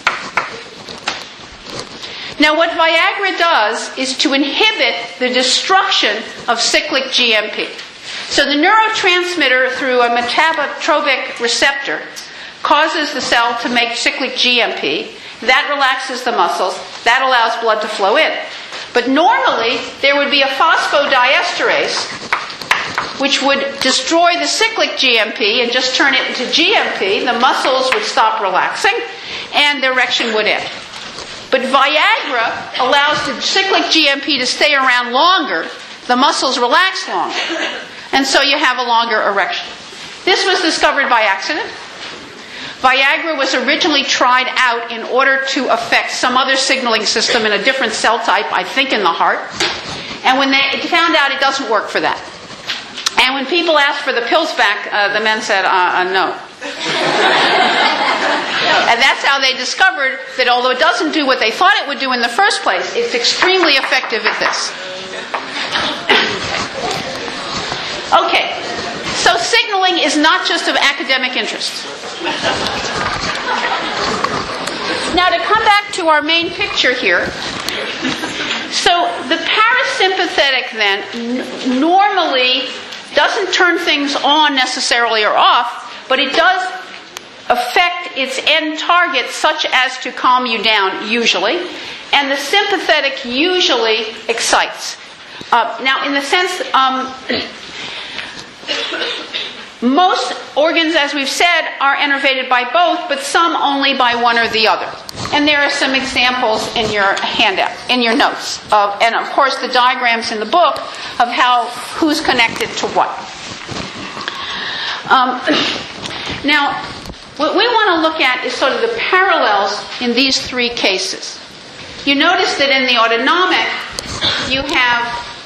Now, what Viagra does is to inhibit the destruction of cyclic GMP. So the neurotransmitter, through a metabotropic receptor, causes the cell to make cyclic GMP. That relaxes the muscles. That allows blood to flow in. But normally, there would be a phosphodiesterase, which would destroy the cyclic GMP and just turn it into GMP. The muscles would stop relaxing, and the erection would end. But Viagra allows the cyclic GMP to stay around longer. The muscles relax longer. And so you have a longer erection. This was discovered by accident. Viagra was originally tried out in order to affect some other signaling system in a different cell type, I think in the heart. And when they found out it doesn't work for that. And when people asked for the pills back, the men said, no. And that's how they discovered that although it doesn't do what they thought it would do in the first place, it's extremely effective at this. Okay. So signaling is not just of academic interest. Now, to come back to our main picture here. So the parasympathetic then normally doesn't turn things on necessarily or off, but it does affect its end target such as to calm you down usually, and the sympathetic usually excites. Now, in the sense, most organs, as we've said, are innervated by both, but some only by one or the other. And there are some examples in your handout, in your notes, and of course the diagrams in the book of who's connected to what. Now, what we want to look at is sort of the parallels in these three cases. You notice that in the autonomic, you have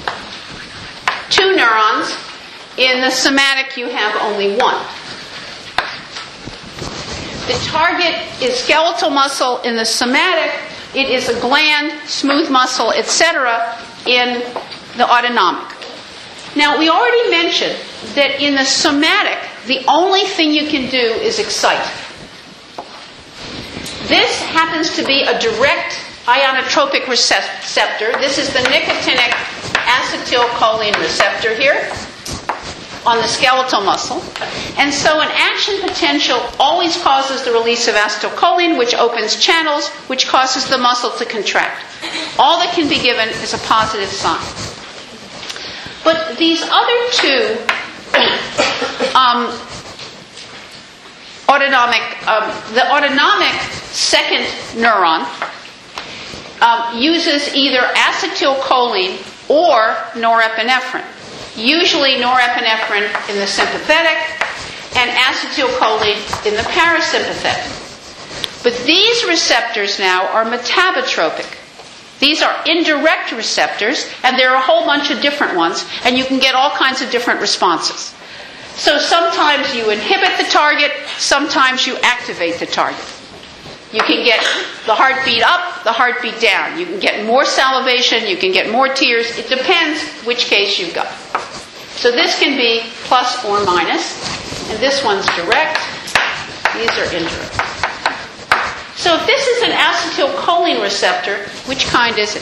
2 neurons. In the somatic, you have only 1. The target is skeletal muscle in the somatic. It is a gland, smooth muscle, etc. in the autonomic. Now, we already mentioned that in the somatic, the only thing you can do is excite. This happens to be a direct ionotropic receptor. This is the nicotinic acetylcholine receptor here on the skeletal muscle. And so an action potential always causes the release of acetylcholine, which opens channels, which causes the muscle to contract. All that can be given is a positive sign. But these other 2 the autonomic second neuron uses either acetylcholine or norepinephrine. Usually norepinephrine in the sympathetic and acetylcholine in the parasympathetic. But these receptors now are metabotropic. These are indirect receptors, and there are a whole bunch of different ones, and you can get all kinds of different responses. So sometimes you inhibit the target, sometimes you activate the target. You can get the heartbeat up, the heartbeat down. You can get more salivation, you can get more tears. It depends which case you've got. So this can be plus or minus, and this one's direct. These are indirect. So if this is an acetylcholine receptor, which kind is it?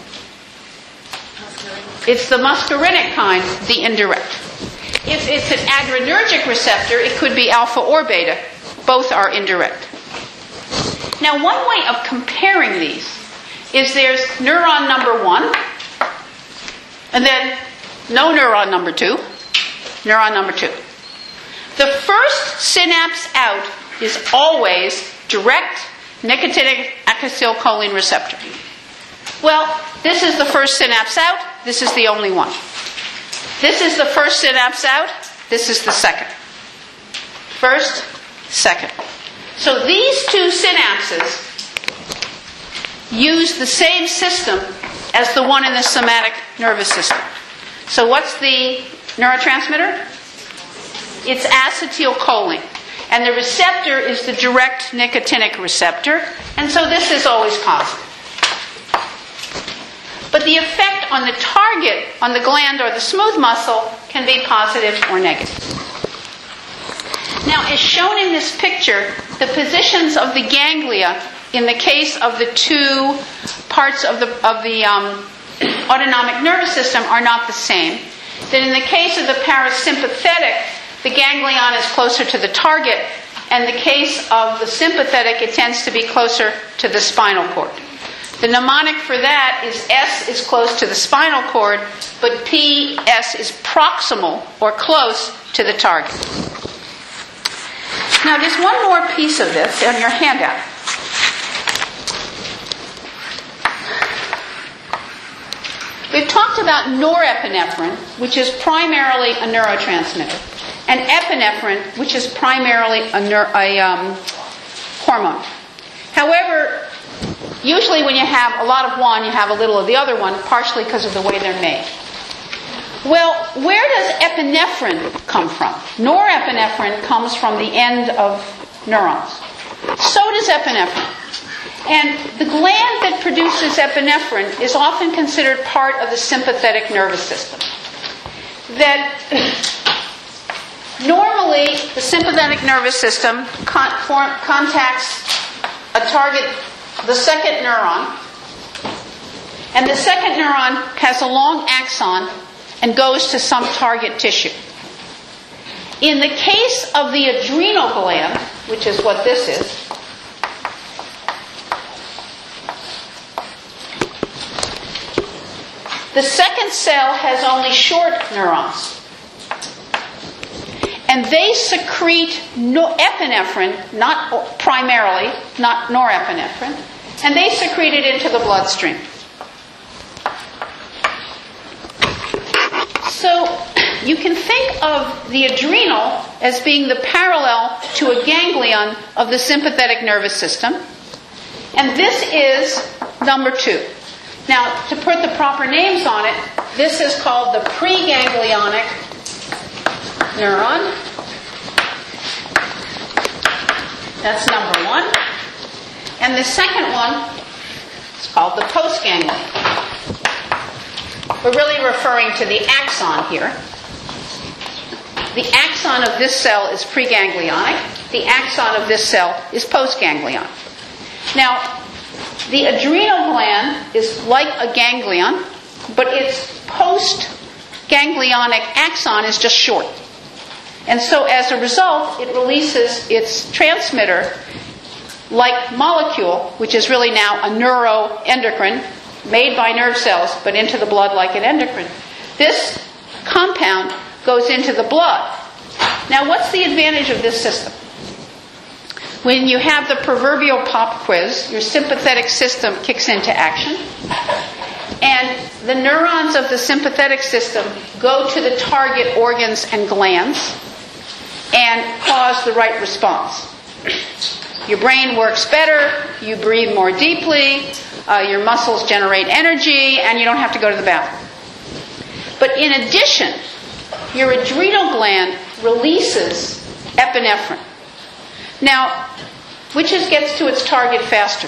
It's the muscarinic kind, the indirect. If it's an adrenergic receptor, it could be alpha or beta. Both are indirect. Now, one way of comparing these is there's neuron number 1, and then no neuron number 2, neuron number 2. The first synapse out is always direct nicotinic acetylcholine receptor. Well, this is the first synapse out, this is the only one. This is the first synapse out, this is the second. First, second. So these 2 synapses use the same system as the one in the somatic nervous system. So what's the neurotransmitter? It's acetylcholine. And the receptor is the direct nicotinic receptor. And so this is always positive. But the effect on the target, on the gland or the smooth muscle, can be positive or negative. Now, as shown in this picture, the positions of the ganglia in the case of the 2 parts of the autonomic nervous system are not the same. That in the case of the parasympathetic, the ganglion is closer to the target, and in the case of the sympathetic, it tends to be closer to the spinal cord. The mnemonic for that is S is close to the spinal cord, but PS is proximal or close to the target. Now, just one more piece of this on your handout. We've talked about norepinephrine, which is primarily a neurotransmitter, and epinephrine, which is primarily a hormone. However, usually when you have a lot of one, you have a little of the other one, partially because of the way they're made. Well, where does epinephrine come from? Norepinephrine comes from the end of neurons. So does epinephrine. And the gland that produces epinephrine is often considered part of the sympathetic nervous system. That normally the sympathetic nervous system contacts a target, the second neuron, and the second neuron has a long axon and goes to some target tissue. In the case of the adrenal gland, which is what this is, the second cell has only short neurons. And they secrete epinephrine, not primarily, not norepinephrine, and they secrete it into the bloodstream. So you can think of the adrenal as being the parallel to a ganglion of the sympathetic nervous system. And this is number 2. Now, to put the proper names on it, this is called the preganglionic neuron. That's number 1. And the second one is called the postganglion. We're really referring to the axon here. The axon of this cell is preganglionic. The axon of this cell is postganglion. Now, the adrenal gland is like a ganglion, but its postganglionic axon is just short. And so as a result, it releases its transmitter like molecule, which is really now a neuroendocrine, made by nerve cells, but into the blood like an endocrine. This compound goes into the blood. Now, what's the advantage of this system? When you have the proverbial pop quiz, your sympathetic system kicks into action, and the neurons of the sympathetic system go to the target organs and glands and cause the right response. Your brain works better, you breathe more deeply, your muscles generate energy, and you don't have to go to the bathroom. But in addition, your adrenal gland releases epinephrine. Now, which gets to its target faster?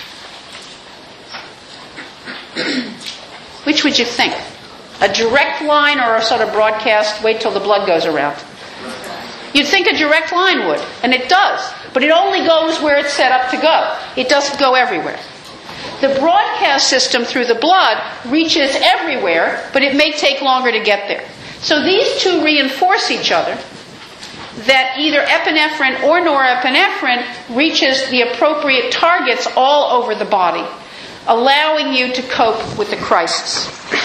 Which would you think? A direct line or a sort of broadcast, wait till the blood goes around? You'd think a direct line would, and it does. But it only goes where it's set up to go. It doesn't go everywhere. The broadcast system through the blood reaches everywhere, but it may take longer to get there. So these two reinforce each other, that either epinephrine or norepinephrine reaches the appropriate targets all over the body, allowing you to cope with the crisis.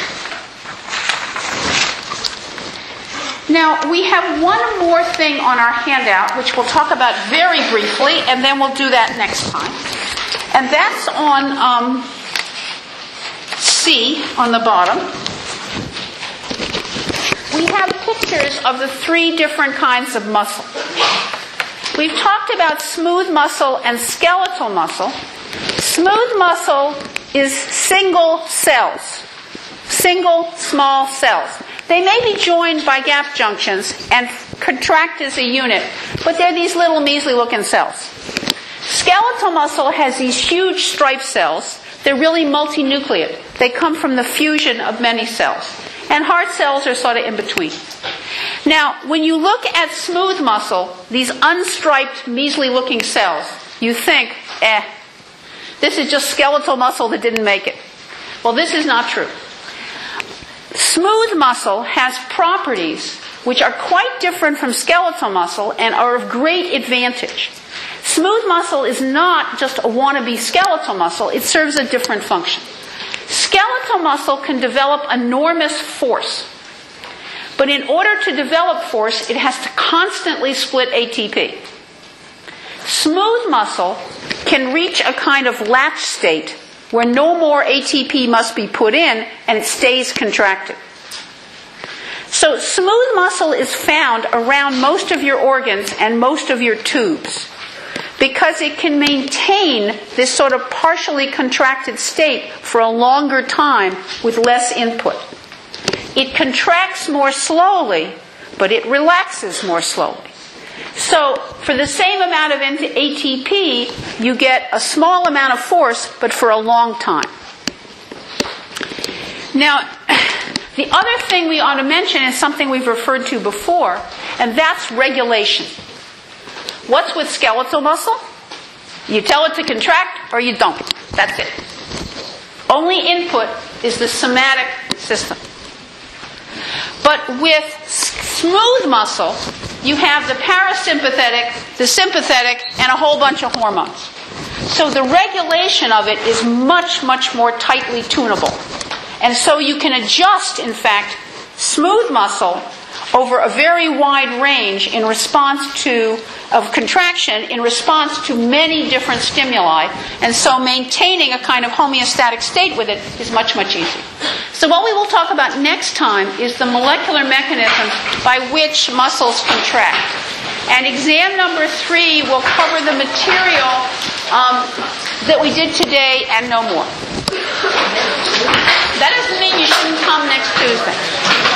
Now, we have one more thing on our handout, which we'll talk about very briefly, and then we'll do that next time. And that's on C, on the bottom. We have pictures of the 3 different kinds of muscle. We've talked about smooth muscle and skeletal muscle. Smooth muscle is single cells, single small cells. They may be joined by gap junctions and contract as a unit, but they're these little measly looking cells. Skeletal muscle has these huge striped cells. They're really multinucleate. They come from the fusion of many cells. And heart cells are sort of in between. Now, when you look at smooth muscle, these unstriped, measly looking cells, you think, this is just skeletal muscle that didn't make it. Well, this is not true. Smooth muscle has properties which are quite different from skeletal muscle and are of great advantage. Smooth muscle is not just a wannabe skeletal muscle, it serves a different function. Skeletal muscle can develop enormous force. But in order to develop force, it has to constantly split ATP. Smooth muscle can reach a kind of latch state where no more ATP must be put in and it stays contracted. So smooth muscle is found around most of your organs and most of your tubes because it can maintain this sort of partially contracted state for a longer time with less input. It contracts more slowly, but it relaxes more slowly. So for the same amount of ATP, you get a small amount of force, but for a long time. Now, the other thing we ought to mention is something we've referred to before, and that's regulation. What's with skeletal muscle? You tell it to contract or you don't. That's it. Only input is the somatic system. But with smooth muscle, you have the parasympathetic, the sympathetic, and a whole bunch of hormones. So the regulation of it is much, much more tightly tunable. And so you can adjust, in fact, smooth muscle over a very wide range in response to of contraction in response to many different stimuli, and so maintaining a kind of homeostatic state with it is much, much easier. So what we will talk about next time is the molecular mechanism by which muscles contract. And exam number 3 will cover the material that we did today and no more. That doesn't mean you shouldn't come next Tuesday.